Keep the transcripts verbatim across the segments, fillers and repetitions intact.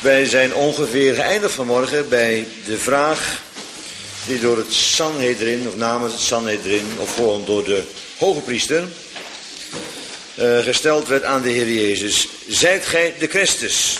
Wij zijn ongeveer geëindigd vanmorgen bij de vraag die door het Sanhedrin, of namens het Sanhedrin, of gewoon door de hoge priester, uh, gesteld werd aan de Heer Jezus. Zijt gij de Christus?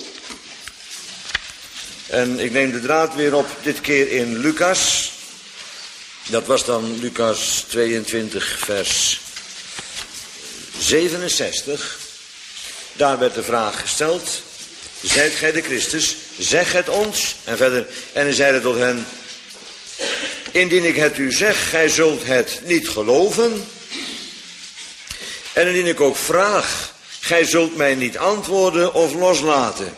En ik neem de draad weer op, dit keer in Lucas. Dat was dan Lucas tweeëntwintig, vers zevenenzestig. Daar werd de vraag gesteld. Zijt gij de Christus? Zeg het ons. En verder, en hij zeide tot hen: indien ik het u zeg, gij zult het niet geloven. En indien ik ook vraag, gij zult mij niet antwoorden of loslaten.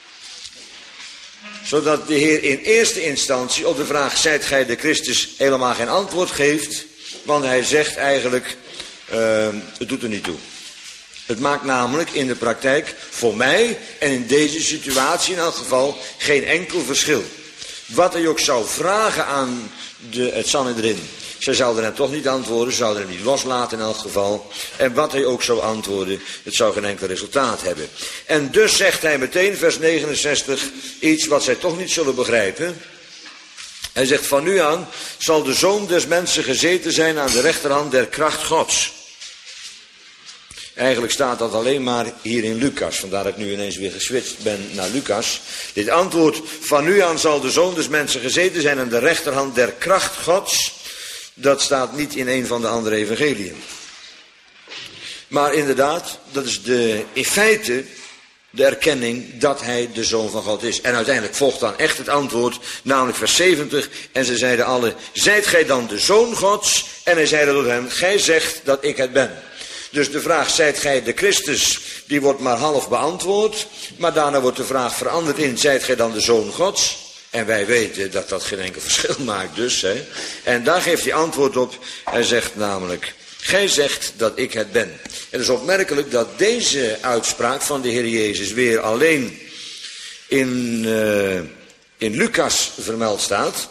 Zodat de Heer in eerste instantie op de vraag, zijt gij de Christus, helemaal geen antwoord geeft. Want hij zegt eigenlijk, uh, het doet er niet toe. Het maakt namelijk in de praktijk voor mij en in deze situatie in elk geval geen enkel verschil. Wat hij ook zou vragen aan de, het Sanhedrin, zij zouden hem toch niet antwoorden, zouden hem niet loslaten in elk geval. En wat hij ook zou antwoorden, het zou geen enkel resultaat hebben. En dus zegt hij meteen, vers negenenzestig, iets wat zij toch niet zullen begrijpen. Hij zegt, van nu aan zal de Zoon des Mensen gezeten zijn aan de rechterhand der kracht Gods. Eigenlijk staat dat alleen maar hier in Lucas, vandaar dat ik nu ineens weer geswitcht ben naar Lucas. Dit antwoord, van nu aan zal de Zoon des Mensen gezeten zijn aan de rechterhand der kracht Gods. Dat staat niet in een van de andere evangeliën. Maar inderdaad, dat is de, in feite de erkenning dat hij de Zoon van God is. En uiteindelijk volgt dan echt het antwoord, namelijk vers zeventig. En ze zeiden alle, zijt gij dan de Zoon Gods? En hij zeide tot hem, gij zegt dat ik het ben. Dus de vraag, zijt gij de Christus, die wordt maar half beantwoord. Maar daarna wordt de vraag veranderd in, zijt gij dan de Zoon Gods? En wij weten dat dat geen enkel verschil maakt dus. Hè? En daar geeft hij antwoord op. Hij zegt namelijk, gij zegt dat ik het ben. En het is opmerkelijk dat deze uitspraak van de Heer Jezus weer alleen in, uh, in Lucas vermeld staat.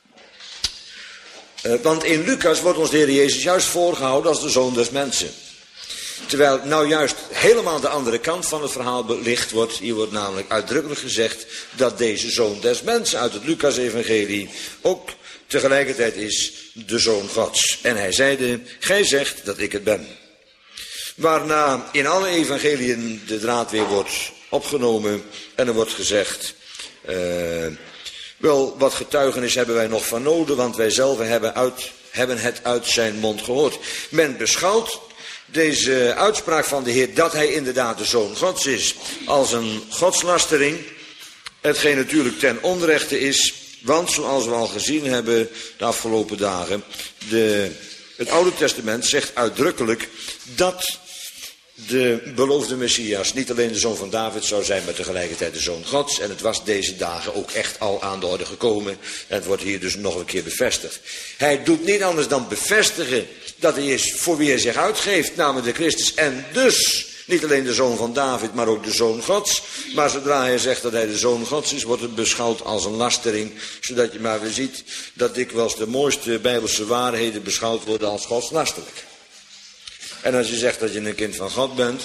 Uh, want in Lucas wordt ons de Heer Jezus juist voorgehouden als de Zoon des Mensen. Terwijl nou juist helemaal de andere kant van het verhaal belicht wordt. Hier wordt namelijk uitdrukkelijk gezegd dat deze Zoon des Mensen uit het Lucas-evangelie ook tegelijkertijd is de Zoon Gods. En hij zeide, gij zegt dat ik het ben. Waarna in alle evangeliën de draad weer wordt opgenomen en er wordt gezegd, uh, wel wat getuigenis hebben wij nog van nodig, want wij zelf hebben, uit, hebben het uit zijn mond gehoord. Men beschouwt deze uitspraak van de Heer, dat hij inderdaad de Zoon Gods is, als een godslastering. Hetgeen natuurlijk ten onrechte is, want zoals we al gezien hebben de afgelopen dagen, de, het Oude Testament zegt uitdrukkelijk dat de beloofde Messias niet alleen de Zoon van David zou zijn, maar tegelijkertijd de Zoon Gods. En het was deze dagen ook echt al aan de orde gekomen. En het wordt hier dus nog een keer bevestigd. Hij doet niet anders dan bevestigen dat hij is voor wie hij zich uitgeeft, namelijk de Christus. En dus niet alleen de Zoon van David, maar ook de Zoon Gods. Maar zodra hij zegt dat hij de Zoon Gods is, wordt het beschouwd als een lastering. Zodat je maar weer ziet dat dikwijls de mooiste Bijbelse waarheden beschouwd worden als godslasterlijk. En als je zegt dat je een kind van God bent.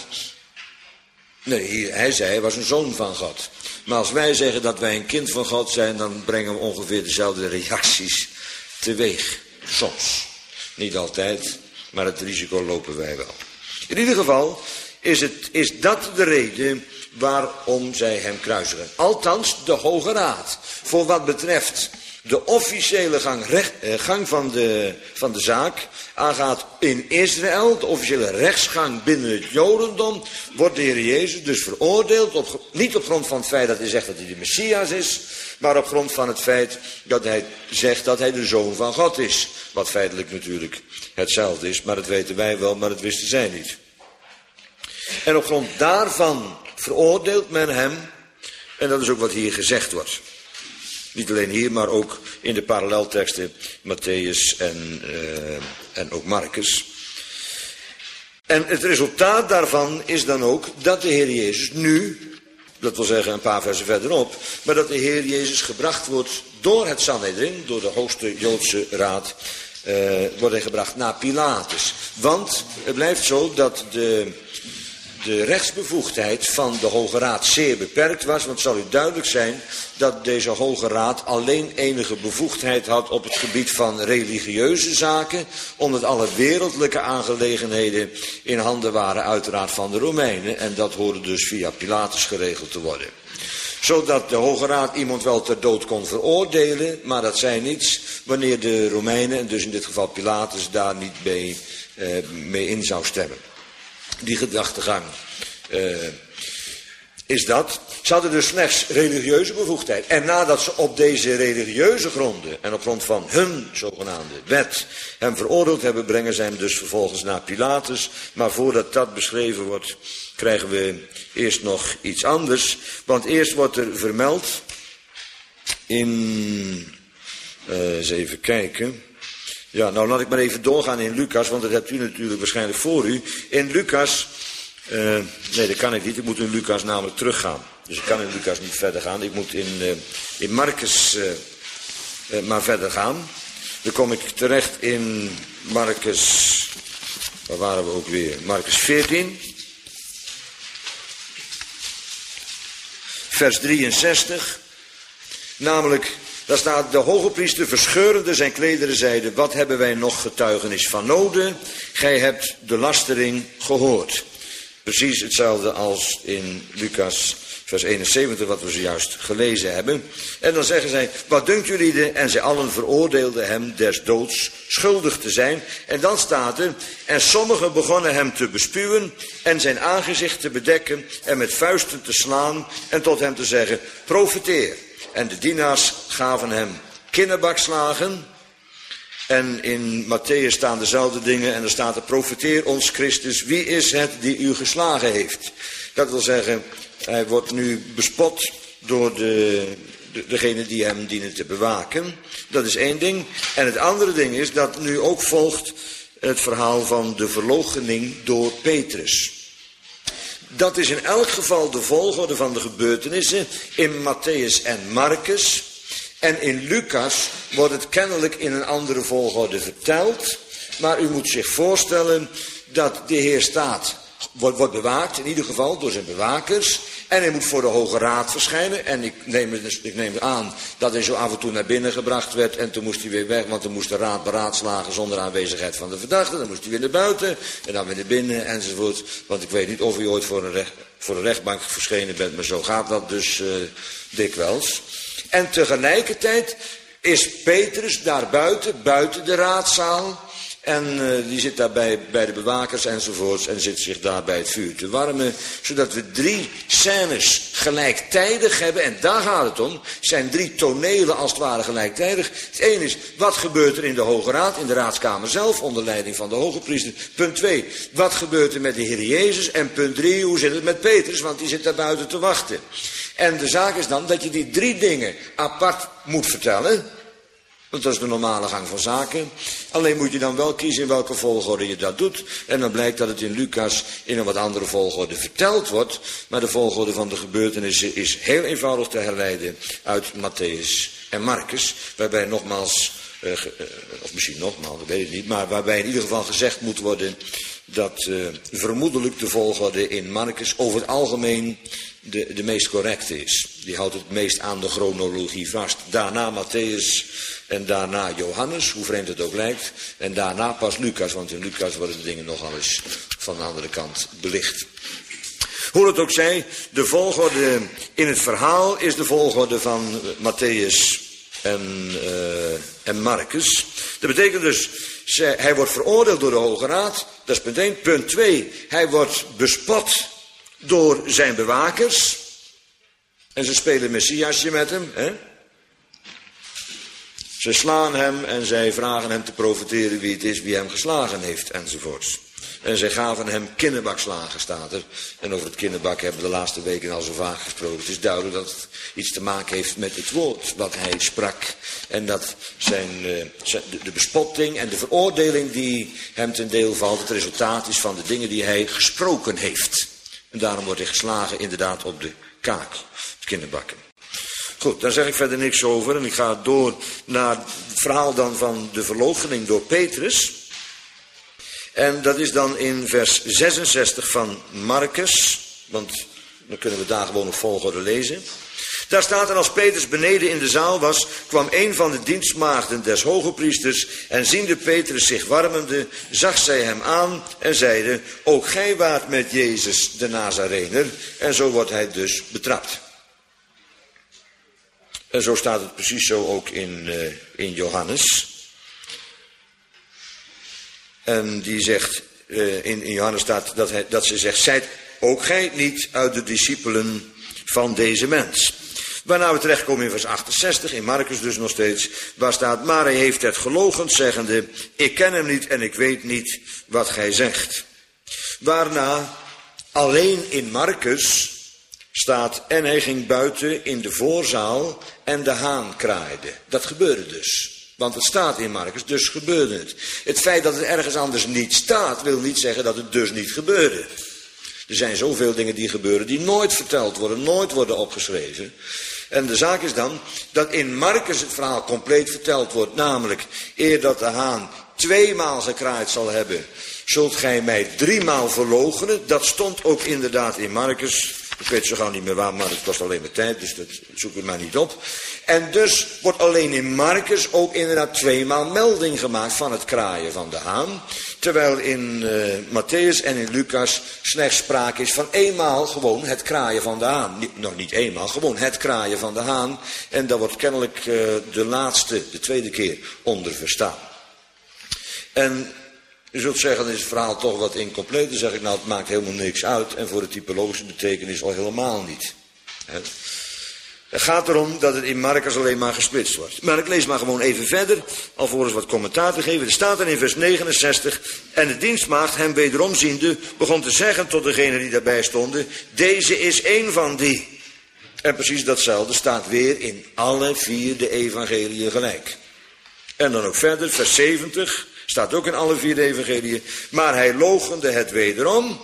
Nee, hij zei hij was een zoon van God. Maar als wij zeggen dat wij een kind van God zijn, dan brengen we ongeveer dezelfde reacties teweeg. Soms. Niet altijd, maar het risico lopen wij wel. In ieder geval is, het, is dat de reden waarom zij hem kruisigen. Althans, de Hoge Raad. Voor wat betreft de officiële gang, recht, eh, gang van, de, van de zaak aangaat in Israël, de officiële rechtsgang binnen het Jodendom, wordt de Heer Jezus dus veroordeeld, op, niet op grond van het feit dat hij zegt dat hij de Messias is, maar op grond van het feit dat hij zegt dat hij de Zoon van God is. Wat feitelijk natuurlijk hetzelfde is, maar dat weten wij wel, maar dat wisten zij niet. En op grond daarvan veroordeelt men hem, en dat is ook wat hier gezegd wordt. Niet alleen hier, maar ook in de parallelteksten Matthäus en, uh, en ook Marcus. En het resultaat daarvan is dan ook dat de Heer Jezus nu, dat wil zeggen een paar versen verderop, maar dat de Heer Jezus gebracht wordt door het Sanhedrin, door de hoogste Joodse raad, uh, wordt hij gebracht naar Pilatus. Want het blijft zo dat de de rechtsbevoegdheid van de Hoge Raad zeer beperkt was. Want het zal u duidelijk zijn dat deze Hoge Raad alleen enige bevoegdheid had op het gebied van religieuze zaken. Omdat alle wereldlijke aangelegenheden in handen waren uiteraard van de Romeinen. En dat hoorde dus via Pilatus geregeld te worden. Zodat de Hoge Raad iemand wel ter dood kon veroordelen, maar dat zei niets wanneer de Romeinen, en dus in dit geval Pilatus, daar niet mee, eh, mee in zou stemmen. Die gedachtegang uh, is dat. Ze hadden dus slechts religieuze bevoegdheid. En nadat ze op deze religieuze gronden en op grond van hun zogenaamde wet hem veroordeeld hebben, brengen ze hem dus vervolgens naar Pilatus. Maar voordat dat beschreven wordt, krijgen we eerst nog iets anders. Want eerst wordt er vermeld in, uh, eens even kijken. Ja, nou laat ik maar even doorgaan in Lucas, want dat hebt u natuurlijk waarschijnlijk voor u. In Lucas, uh, nee dat kan ik niet, ik moet in Lucas namelijk teruggaan. Dus ik kan in Lucas niet verder gaan, ik moet in, uh, in Marcus uh, uh, maar verder gaan. Dan kom ik terecht in Marcus, waar waren we ook weer, Marcus veertien. Vers drieënzestig, namelijk... Daar staat, de hoge priester verscheurende zijn klederen zeide, wat hebben wij nog getuigenis van noden? Gij hebt de lastering gehoord. Precies hetzelfde als in Lucas vers eenenzeventig, wat we zojuist gelezen hebben. En dan zeggen zij, wat dunkt jullie? En zij allen veroordeelden hem des doods schuldig te zijn. En dan staat er, en sommigen begonnen hem te bespuwen en zijn aangezicht te bedekken en met vuisten te slaan en tot hem te zeggen, profeteer. En de dienaars gaven hem kinnebakslagen. En in Matthäus staan dezelfde dingen. En er staat er, profeteer ons Christus, wie is het die u geslagen heeft? Dat wil zeggen, hij wordt nu bespot door de, de, degene die hem dienen te bewaken. Dat is één ding. En het andere ding is dat nu ook volgt het verhaal van de verloochening door Petrus. Dat is in elk geval de volgorde van de gebeurtenissen in Matthäus en Marcus. En in Lucas wordt het kennelijk in een andere volgorde verteld. Maar u moet zich voorstellen dat de Heer staat, wordt, wordt bewaakt, in ieder geval door zijn bewakers. En hij moet voor de Hoge Raad verschijnen. En ik neem, ik neem aan dat hij zo af en toe naar binnen gebracht werd. En toen moest hij weer weg, want dan moest de raad beraadslagen zonder aanwezigheid van de verdachte. Dan moest hij weer naar buiten en dan weer naar binnen enzovoort. Want ik weet niet of u ooit voor een, recht, voor een rechtbank verschenen bent, maar zo gaat dat dus uh, dikwijls. En tegelijkertijd is Petrus daar buiten, buiten de raadzaal. En uh, die zit daar bij, bij de bewakers enzovoorts en zit zich daar bij het vuur te warmen. Zodat we drie scènes gelijktijdig hebben. En daar gaat het om. Het zijn drie tonelen als het ware gelijktijdig. Het ene is, wat gebeurt er in de Hoge Raad, in de raadskamer zelf, onder leiding van de hoge priester. Punt twee, wat gebeurt er met de Heer Jezus? En punt drie, hoe zit het met Petrus? Want die zit daar buiten te wachten. En de zaak is dan dat je die drie dingen apart moet vertellen. Want dat is de normale gang van zaken. Alleen moet je dan wel kiezen in welke volgorde je dat doet. En dan blijkt dat het in Lucas in een wat andere volgorde verteld wordt. Maar de volgorde van de gebeurtenissen is heel eenvoudig te herleiden uit Matthäus en Marcus. Waarbij nogmaals, uh, uh, of misschien nogmaals, dat weet ik niet. Maar waarbij in ieder geval gezegd moet worden dat uh, vermoedelijk de volgorde in Marcus over het algemeen de, de meest correcte is. Die houdt het meest aan de chronologie vast. Daarna Matthäus en daarna Johannes, hoe vreemd het ook lijkt. En daarna pas Lucas, want in Lucas worden de dingen nogal eens van de andere kant belicht. Hoe het ook zij, de volgorde in het verhaal is de volgorde van Matthäus en, uh, en Marcus. Dat betekent dus, hij wordt veroordeeld door de Hoge Raad. Dat is punt één. Punt twee, hij wordt bespot door zijn bewakers. En ze spelen Messiasje met hem. Hè? Ze slaan hem en zij vragen hem te profeteren wie het is wie hem geslagen heeft enzovoorts. En zij gaven hem kinnebakslagen, staat er. En over het kinnebak hebben we de laatste weken al zo vaak gesproken. Het is duidelijk dat het iets te maken heeft met het woord wat hij sprak. En dat zijn, uh, zijn de, de bespotting en de veroordeling die hem ten deel valt, het resultaat is van de dingen die hij gesproken heeft. En daarom wordt hij geslagen inderdaad op de kaak, het kinderbakken. Goed, daar zeg ik verder niks over en ik ga door naar het verhaal dan van de verloochening door Petrus. En dat is dan in vers zesenzestig van Marcus, want dan kunnen we daar gewoon op volgorde lezen. Daar staat er: als Petrus beneden in de zaal was, kwam een van de dienstmaagden des hogepriesters en ziende Petrus zich warmende, zag zij hem aan en zeide: ook gij waart met Jezus de Nazarener. En zo wordt hij dus betrapt. En zo staat het precies zo ook in, uh, in Johannes. En die zegt, uh, in, in Johannes staat dat, hij, dat ze zegt: zijt ook gij niet uit de discipelen van deze mens. Waarna we terechtkomen in vers achtenzestig, in Marcus dus nog steeds, waar staat: maar hij heeft het geloochend, zeggende: ik ken hem niet en ik weet niet wat gij zegt. Waarna alleen in Marcus staat: en hij ging buiten in de voorzaal en de haan kraaide. Dat gebeurde dus. Want het staat in Marcus, dus gebeurde het. Het feit dat het ergens anders niet staat, wil niet zeggen dat het dus niet gebeurde. Er zijn zoveel dingen die gebeuren die nooit verteld worden, nooit worden opgeschreven. En de zaak is dan dat in Marcus het verhaal compleet verteld wordt. Namelijk, eer dat de haan tweemaal gekraaid zal hebben, zult gij mij driemaal verloochenen. Dat stond ook inderdaad in Marcus. Ik weet zo gauw niet meer waar, maar het kost alleen maar tijd, dus dat zoek ik maar niet op. En dus wordt alleen in Marcus ook inderdaad tweemaal melding gemaakt van het kraaien van de haan. Terwijl in uh, Matthäus en in Lucas slechts sprake is van eenmaal gewoon het kraaien van de haan. Niet, nog niet eenmaal, gewoon het kraaien van de haan. En daar wordt kennelijk uh, de laatste, de tweede keer onder verstaan. En u zult zeggen, dan is het verhaal toch wat incompleet. Dan zeg ik, nou, het maakt helemaal niks uit. En voor de typologische betekenis al helemaal niet. He. Het gaat erom dat het in Marcus alleen maar gesplitst wordt. Maar ik lees maar gewoon even verder, alvorens wat commentaar te geven. Er staat er in vers negenenzestig: en de dienstmaagd hem wederom ziende, begon te zeggen tot degenen die daarbij stonden: deze is één van die. En precies datzelfde staat weer in alle vier de evangeliën gelijk. En dan ook verder, vers zeventig... staat ook in alle vier de evangeliën. Maar hij loochende het wederom.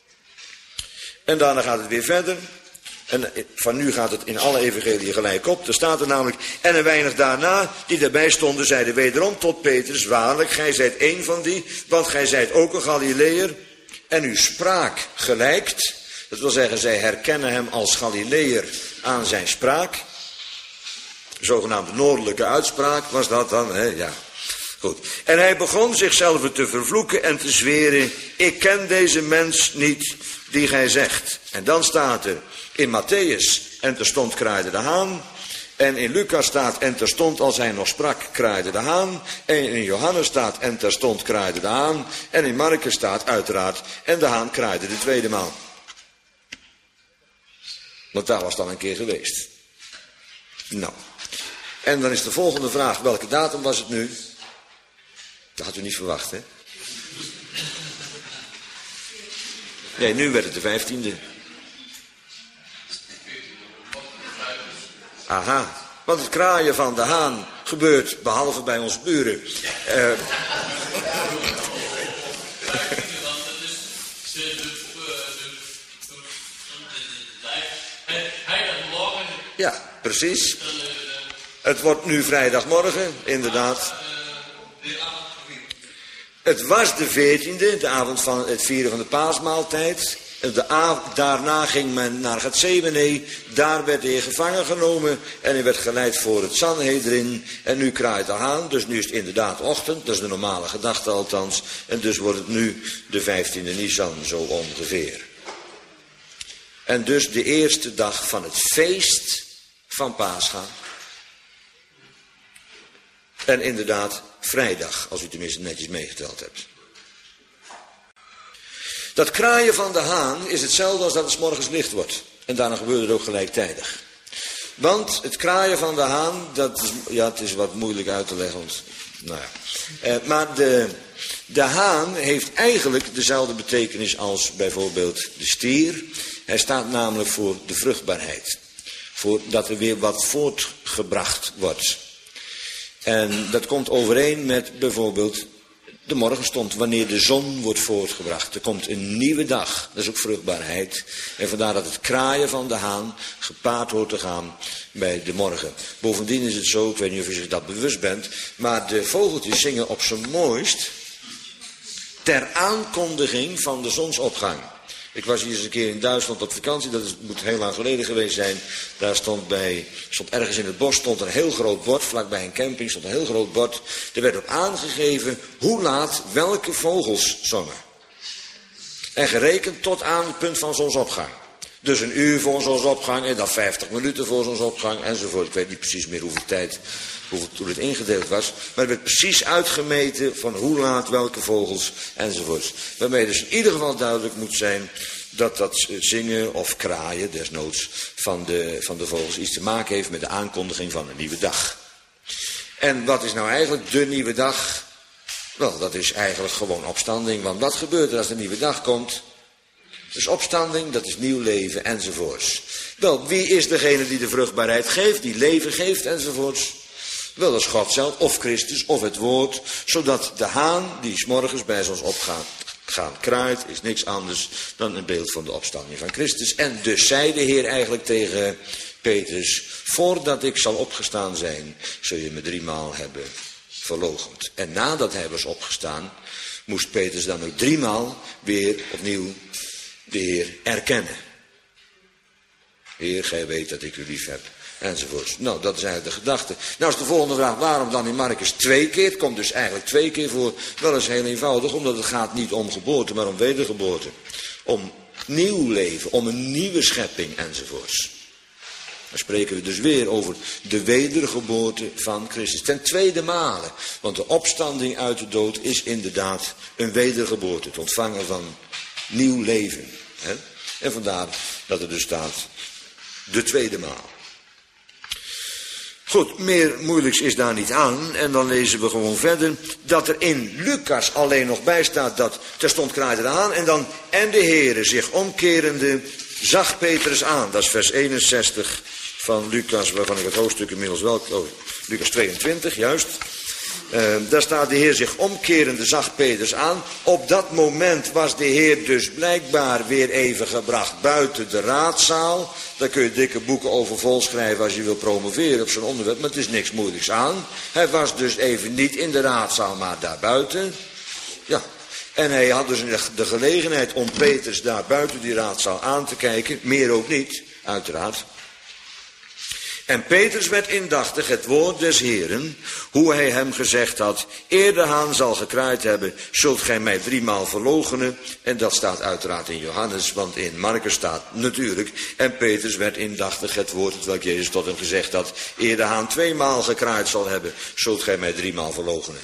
En daarna gaat het weer verder. En van nu gaat het in alle evangeliën gelijk op. Er staat er namelijk: en een weinig daarna, die daarbij stonden, zeiden wederom tot Petrus: waarlijk, gij zijt één van die, want gij zijt ook een Galileër. En uw spraak gelijkt. Dat wil zeggen, zij herkennen hem als Galileër aan zijn spraak. Zogenaamde noordelijke uitspraak was dat dan, hè? Ja. Goed. En hij begon zichzelf te vervloeken en te zweren: ik ken deze mens niet die gij zegt. En dan staat er in Matthäus: en terstond kraaide de haan. En in Lucas staat: en terstond als hij nog sprak, kraaide de haan. En in Johannes staat: en terstond kraaide de haan. En in Marcus staat uiteraard: en de haan kraaide de tweede maal. Want daar was dan een keer geweest. Nou. En dan is de volgende vraag: welke datum was het nu? Dat had u niet verwacht, hè? Nee, nu werd het de vijftiende. Aha, want het kraaien van de haan gebeurt, behalve bij onze buren. Uh, ja, precies. Het wordt nu vrijdagmorgen, inderdaad. Het was de veertiende, de avond van het vieren van de paasmaaltijd. De av- daarna ging men naar Gethsemane. Daar werd hij gevangen genomen en hij werd geleid voor het Sanhedrin. En nu kraait de haan, dus nu is het inderdaad ochtend. Dat is de normale gedachte althans. En dus wordt het nu de vijftiende Nisan, zo ongeveer. En dus de eerste dag van het feest van Pascha. En inderdaad vrijdag, als u tenminste netjes meegeteld hebt. Dat kraaien van de haan is hetzelfde als dat het 's morgens licht wordt. En daarna gebeurt het ook gelijktijdig. Want het kraaien van de haan, dat is, ja, het is wat moeilijk uit te leggen. Want, nou ja. eh, maar de, de haan heeft eigenlijk dezelfde betekenis als bijvoorbeeld de stier. Hij staat namelijk voor de vruchtbaarheid. Voor dat er weer wat voortgebracht wordt. En dat komt overeen met bijvoorbeeld de morgenstond, wanneer de zon wordt voortgebracht. Er komt een nieuwe dag, dat is ook vruchtbaarheid. En vandaar dat het kraaien van de haan gepaard hoort te gaan bij de morgen. Bovendien is het zo, ik weet niet of u zich dat bewust bent, maar de vogeltjes zingen op zijn mooist ter aankondiging van de zonsopgang. Ik was hier eens een keer in Duitsland op vakantie, dat is, moet heel lang geleden geweest zijn. Daar stond, bij, stond ergens in het bos stond een heel groot bord, vlakbij een camping stond een heel groot bord. Er werd op aangegeven hoe laat welke vogels zongen. En gerekend tot aan het punt van zonsopgang. Dus een uur voor zonsopgang en dan vijftig minuten voor zonsopgang enzovoort. Ik weet niet precies meer hoeveel tijd, hoeveel, hoe het ingedeeld was. Maar er werd precies uitgemeten van hoe laat welke vogels enzovoort. Waarmee dus in ieder geval duidelijk moet zijn dat dat zingen of kraaien desnoods van de, van de vogels iets te maken heeft met de aankondiging van een nieuwe dag. En wat is nou eigenlijk de nieuwe dag? Wel, dat is eigenlijk gewoon opstanding. Want wat gebeurt er als de nieuwe dag komt? Dus opstanding, dat is nieuw leven enzovoorts. Wel, wie is degene die de vruchtbaarheid geeft, die leven geeft enzovoorts? Wel, dat is God zelf, of Christus, of het woord. Zodat de haan die 's morgens bij zonsopgaan gaan kraait, is niks anders dan een beeld van de opstanding van Christus. En dus zei de Heer eigenlijk tegen Petrus: voordat ik zal opgestaan zijn, zul je me driemaal hebben verloochend. En nadat hij was opgestaan, moest Petrus dan ook driemaal weer opnieuw de Heer erkennen. Heer, gij weet dat ik u lief heb. Enzovoorts. Nou, dat is eigenlijk de gedachte. Nou is de volgende vraag, waarom dan in Markus twee keer? Het komt dus eigenlijk twee keer voor. Wel eens heel eenvoudig, omdat het gaat niet om geboorte, maar om wedergeboorte. Om nieuw leven, om een nieuwe schepping enzovoorts. Dan spreken we dus weer over de wedergeboorte van Christus. Ten tweede male. Want de opstanding uit de dood is inderdaad een wedergeboorte. Het ontvangen van nieuw leven. Hè? En vandaar dat er dus staat de tweede maal. Goed, meer moeilijks is daar niet aan. En dan lezen we gewoon verder dat er in Lucas alleen nog bij staat dat terstond kraaide de haan. En dan, en de Heere zich omkerende zag Petrus aan. Dat is vers eenenzestig van Lucas, waarvan ik het hoofdstuk inmiddels wel... Oh, Lucas tweeëntwintig, juist. Uh, daar staat de Heer zich omkerende zag Petrus aan. Op dat moment was de Heer dus blijkbaar weer even gebracht buiten de raadzaal. Daar kun je dikke boeken over volschrijven als je wil promoveren op zo'n onderwerp. Maar het is niks moeilijks aan. Hij was dus even niet in de raadzaal, maar daarbuiten. Ja. En hij had dus de gelegenheid om Petrus daar buiten die raadzaal aan te kijken. Meer ook niet, uiteraard. En Petrus werd indachtig het woord des Heeren, hoe hij hem gezegd had: eer de haan zal gekraaid hebben, zult gij mij driemaal verloochenen. En dat staat uiteraard in Johannes, want in Markus staat natuurlijk: en Petrus werd indachtig het woord, hetwelk Jezus tot hem gezegd had: eer de haan tweemaal gekraaid zal hebben, zult gij mij driemaal verloochenen.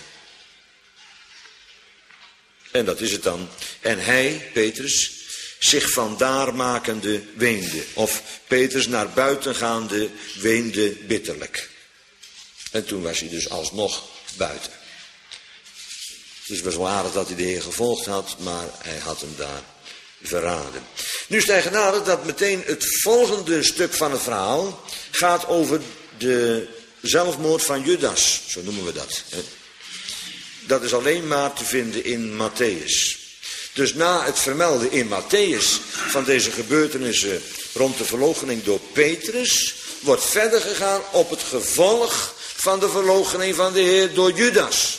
En dat is het dan. En hij, Petrus, zich vandaar makende weende. Of Petrus naar buiten gaande weende bitterlijk. En toen was hij dus alsnog buiten. Dus het was wel aardig dat hij de Heer gevolgd had, maar hij had hem daar verraden. Nu is het eigenaardig dat meteen het volgende stuk van het verhaal gaat over de zelfmoord van Judas. Zo noemen we dat. Hè? Dat is alleen maar te vinden in Matthäus. Dus na het vermelden in Matthäus van deze gebeurtenissen rond de verloochening door Petrus, wordt verder gegaan op het gevolg van de verloochening van de Heer door Judas.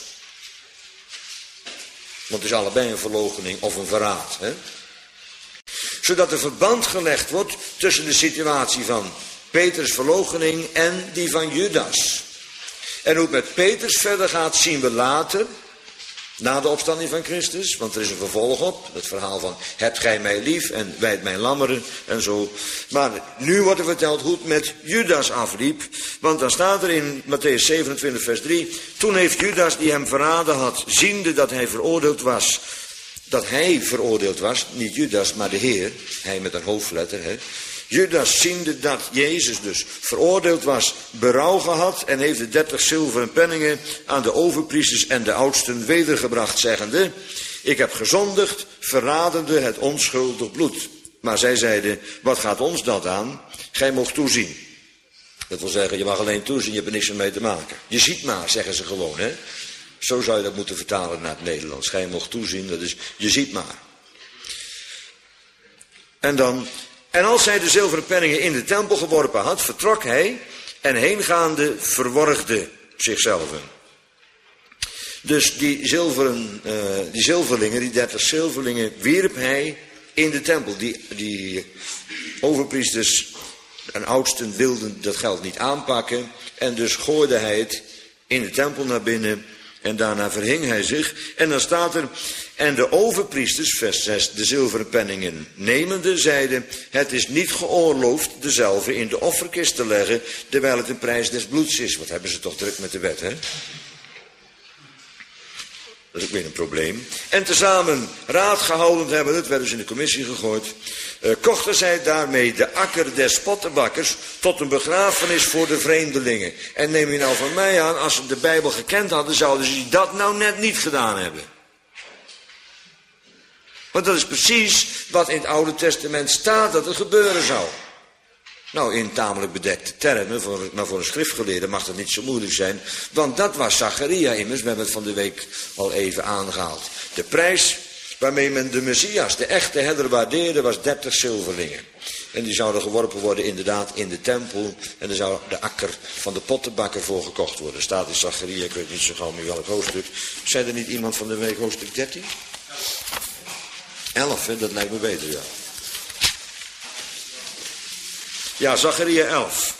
Want het is allebei een verloochening of een verraad. Hè? Zodat er verband gelegd wordt tussen de situatie van Petrus' verloochening en die van Judas. En hoe het met Petrus verder gaat zien we later, na de opstanding van Christus, want er is een vervolg op. Het verhaal van, hebt gij mij lief en wijd mijn lammeren en zo. Maar nu wordt er verteld hoe het met Judas afliep. Want dan staat er in Matthäus zevenentwintig vers drie. Toen heeft Judas die hem verraden had, ziende dat hij veroordeeld was. Dat hij veroordeeld was, niet Judas, maar de Heer. Hij met een hoofdletter, hè. Judas, ziende dat Jezus dus veroordeeld was, berouw gehad en heeft de dertig zilveren penningen aan de overpriesters en de oudsten wedergebracht, zeggende: ik heb gezondigd, verradende het onschuldig bloed. Maar zij zeiden: wat gaat ons dat aan? Gij mocht toezien. Dat wil zeggen, je mag alleen toezien, je hebt er niks mee te maken. Je ziet maar, zeggen ze gewoon, hè. Zo zou je dat moeten vertalen naar het Nederlands. Gij mocht toezien, dat is, je ziet maar. En dan... En als hij de zilveren penningen in de tempel geworpen had, vertrok hij en heengaande verworgde zichzelf. Dus die, zilveren, uh, die zilverlingen, die dertig zilverlingen, wierp hij in de tempel. Die, die overpriesters en oudsten wilden dat geld niet aanpakken. En dus gooide hij het in de tempel naar binnen. En daarna verhing hij zich. En dan staat er, en de overpriesters, vers zes, de zilveren penningen nemende, zeiden, het is niet geoorloofd dezelfde in de offerkist te leggen, terwijl het een prijs des bloeds is. Wat hebben ze toch druk met de wet, hè? Dat is ook weer een probleem. En tezamen raad gehouden hebben, het werden ze in de commissie gegooid, uh, kochten zij daarmee de akker des pottenbakkers tot een begrafenis voor de vreemdelingen. En neem je nou van mij aan, als ze de Bijbel gekend hadden, zouden ze dat nou net niet gedaan hebben. Want dat is precies wat in het Oude Testament staat dat er gebeuren zou. Nou, in tamelijk bedekte termen, voor, maar voor een schriftgeleerde mag dat niet zo moeilijk zijn. Want dat was Zacharia immers, we hebben het van de week al even aangehaald. De prijs waarmee men de Messias, de echte herder, waardeerde, was dertig zilverlingen. En die zouden geworpen worden inderdaad in de tempel. En er zou de akker van de pottenbakker voor gekocht worden. Staat in Zacharia, ik weet niet zo gauw meer welk hoofdstuk. Zei er niet iemand van de week hoofdstuk dertien? elf, hè? Dat lijkt me beter, ja. Ja, Zacharia elf.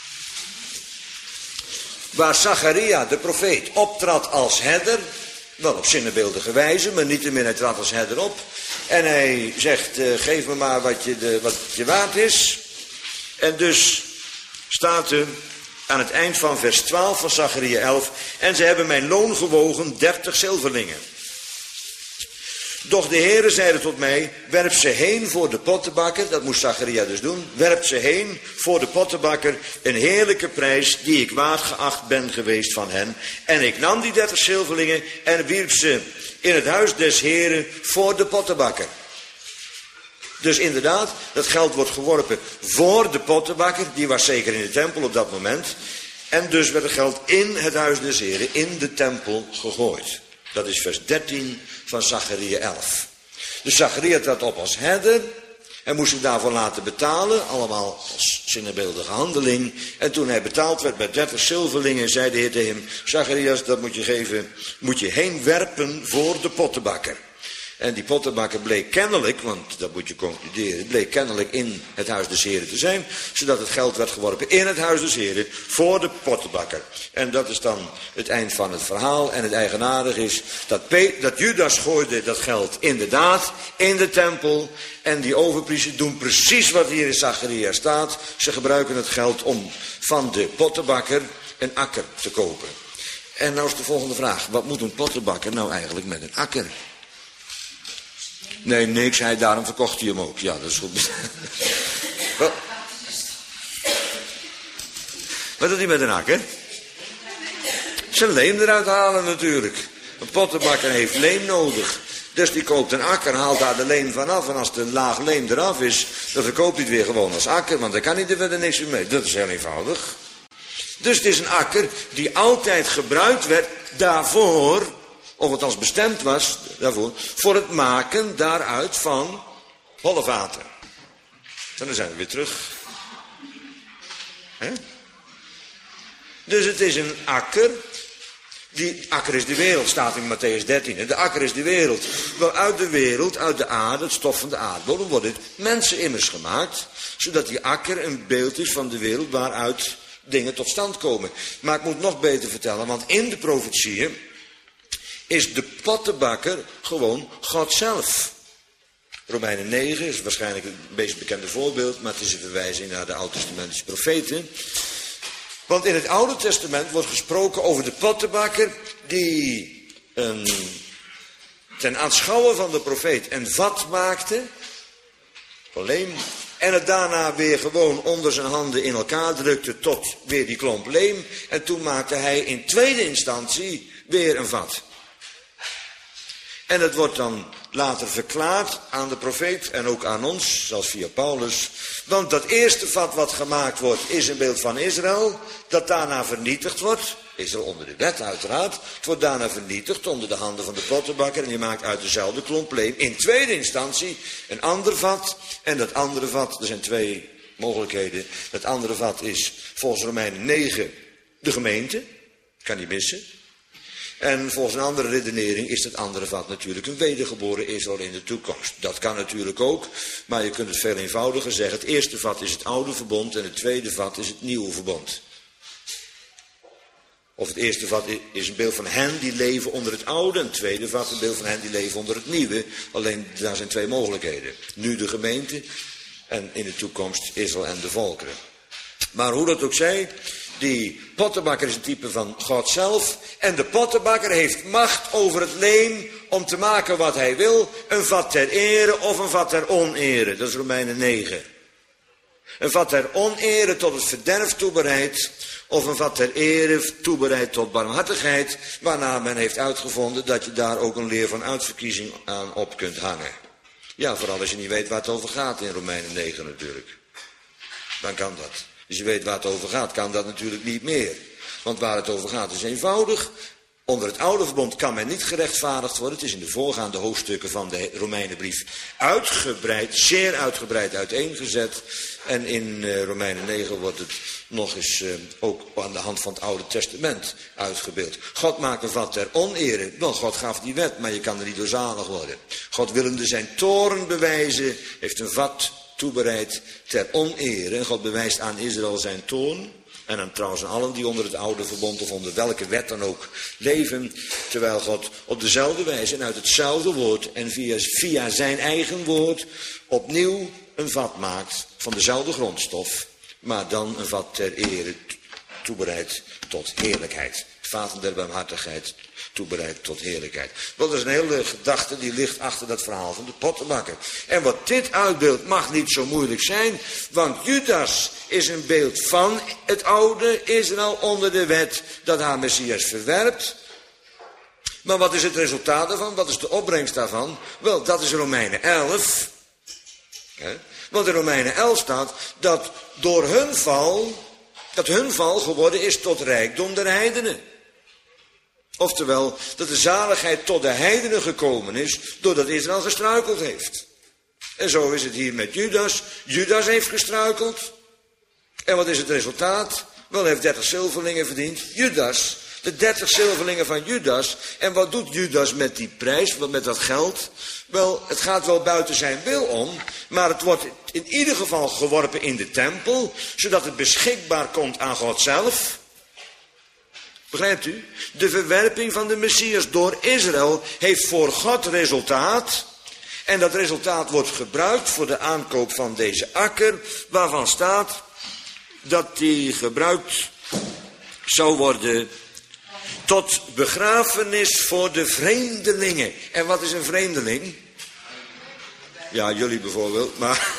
Waar Zacharia, de profeet, optrad als herder, wel op zinnebeeldige wijze, maar niettemin hij trad als herder op. En hij zegt, uh, geef me maar wat je, de, wat je waard is. En dus staat er aan het eind van vers twaalf van Zacharia elf, en ze hebben mijn loon gewogen, dertig zilverlingen. Doch de Heere zeide tot mij, werp ze heen voor de pottenbakker, dat moest Zacharia dus doen, werp ze heen voor de pottenbakker, een heerlijke prijs die ik waard geacht ben geweest van hen. En ik nam die dertig zilverlingen en wierp ze in het huis des Heeren voor de pottenbakker. Dus inderdaad, dat geld wordt geworpen voor de pottenbakker, die was zeker in de tempel op dat moment. En dus werd het geld in het huis des Heeren, in de tempel gegooid. Dat is vers dertien van Zacharia elf. Dus Zacharia trad op als herder. Hij moest zich daarvoor laten betalen. Allemaal als zinnebeeldige handeling. En toen hij betaald werd met dertig zilverlingen, zei de Heer tegen hem, Zacharias, dat moet je geven, moet je heen werpen voor de pottenbakker. En die pottenbakker bleek kennelijk, want dat moet je concluderen, bleek kennelijk in het huis des Heren te zijn, zodat het geld werd geworpen in het huis des Heren voor de pottenbakker. En dat is dan het eind van het verhaal. En het eigenaardige is dat, Pe- dat Judas gooide dat geld inderdaad in de tempel. En die overpriesters doen precies wat hier in Zacharia staat. Ze gebruiken het geld om van de pottenbakker een akker te kopen. En nou is de volgende vraag. Wat moet een pottenbakker nou eigenlijk met een akker? Nee, niks. Hij, daarom verkocht hij hem ook. Ja, dat is goed. Wat? Wat doet hij met een akker? Zijn leem eruit halen natuurlijk. Een pottenbakker heeft leem nodig. Dus die koopt een akker, haalt daar de leem vanaf. En als de laag leem eraf is, dan verkoopt hij het weer gewoon als akker. Want dan kan hij er verder niks meer mee. Dat is heel eenvoudig. Dus het is een akker die altijd gebruikt werd daarvoor, of het als bestemd was daarvoor, voor het maken daaruit van holle vaten. En dan zijn we weer terug. He? Dus het is een akker. Die akker is de wereld, staat in Matthäus dertien. De akker is de wereld. Wel uit de wereld, uit de aarde, het stof van de aardbodem, worden mensen immers gemaakt. Zodat die akker een beeld is van de wereld waaruit dingen tot stand komen. Maar ik moet nog beter vertellen, want in de profetieën is de pottenbakker gewoon God zelf. Romeinen negen is waarschijnlijk het meest bekende voorbeeld, maar het is een verwijzing naar de Oud-testamentische profeten. Want in het Oude Testament wordt gesproken over de pottenbakker die een, ten aanschouwen van de profeet een vat maakte, leem, en het daarna weer gewoon onder zijn handen in elkaar drukte tot weer die klomp leem. En toen maakte hij in tweede instantie weer een vat. En het wordt dan later verklaard aan de profeet en ook aan ons, zoals via Paulus. Want dat eerste vat wat gemaakt wordt is een beeld van Israël, dat daarna vernietigd wordt. Israël onder de wet uiteraard. Het wordt daarna vernietigd onder de handen van de pottenbakker en die maakt uit dezelfde klomp leem in tweede instantie een ander vat. En dat andere vat, er zijn twee mogelijkheden. Dat andere vat is volgens Romeinen negen de gemeente, kan niet missen. En volgens een andere redenering is het andere vat natuurlijk een wedergeboren Israël in de toekomst. Dat kan natuurlijk ook, maar je kunt het veel eenvoudiger zeggen. Het eerste vat is het oude verbond en het tweede vat is het nieuwe verbond. Of het eerste vat is een beeld van hen die leven onder het oude. En het tweede vat een beeld van hen die leven onder het nieuwe. Alleen daar zijn twee mogelijkheden. Nu de gemeente en in de toekomst Israël en de volkeren. Maar hoe dat ook zij, die pottenbakker is een type van God zelf. En de pottenbakker heeft macht over het leem om te maken wat hij wil. Een vat ter ere of een vat ter onere. Dat is Romeinen negen. Een vat ter onere tot het verderf toebereid. Of een vat ter ere toebereid tot barmhartigheid. Waarna men heeft uitgevonden dat je daar ook een leer van uitverkiezing aan op kunt hangen. Ja, vooral als je niet weet waar het over gaat in Romeinen negen natuurlijk. Dan kan dat. Als je weet waar het over gaat, kan dat natuurlijk niet meer. Want waar het over gaat is eenvoudig. Onder het oude verbond kan men niet gerechtvaardigd worden. Het is in de voorgaande hoofdstukken van de Romeinenbrief uitgebreid, zeer uitgebreid uiteengezet. En in uh, Romeinen negen wordt het nog eens uh, ook aan de hand van het Oude Testament uitgebeeld. God maakt een vat ter onere. Wel, God gaf die wet, maar je kan er niet door zalig worden. God willende zijn toorn bewijzen, heeft een vat toebereid ter onere. En God bewijst aan Israël zijn toorn. En aan trouwens aan allen die onder het oude verbond of onder welke wet dan ook leven. Terwijl God op dezelfde wijze en uit hetzelfde woord en via, via zijn eigen woord opnieuw een vat maakt van dezelfde grondstof. Maar dan een vat ter ere toebereid tot heerlijkheid. Vaten der barmhartigheid toebereid tot heerlijkheid. Wel, dat is een hele gedachte die ligt achter dat verhaal van de pottenbakker. En wat dit uitbeeldt mag niet zo moeilijk zijn. Want Judas is een beeld van het oude Israël onder de wet dat haar Messias verwerpt. Maar wat is het resultaat daarvan? Wat is de opbrengst daarvan? Wel, dat is Romeinen elf. He? Want in Romeinen elf staat dat door hun val, dat hun val geworden is tot rijkdom der heidenen. Oftewel, dat de zaligheid tot de heidenen gekomen is, doordat Israël gestruikeld heeft. En zo is het hier met Judas. Judas heeft gestruikeld. En wat is het resultaat? Wel, hij heeft dertig zilverlingen verdiend. Judas, de dertig zilverlingen van Judas. En wat doet Judas met die prijs, met dat geld? Wel, het gaat wel buiten zijn wil om, maar het wordt in ieder geval geworpen in de tempel, zodat het beschikbaar komt aan God zelf. Begrijpt u? De verwerping van de Messias door Israël heeft voor God resultaat. En dat resultaat wordt gebruikt voor de aankoop van deze akker, waarvan staat dat die gebruikt zou worden tot begrafenis voor de vreemdelingen. En wat is een vreemdeling? Ja, jullie bijvoorbeeld, maar...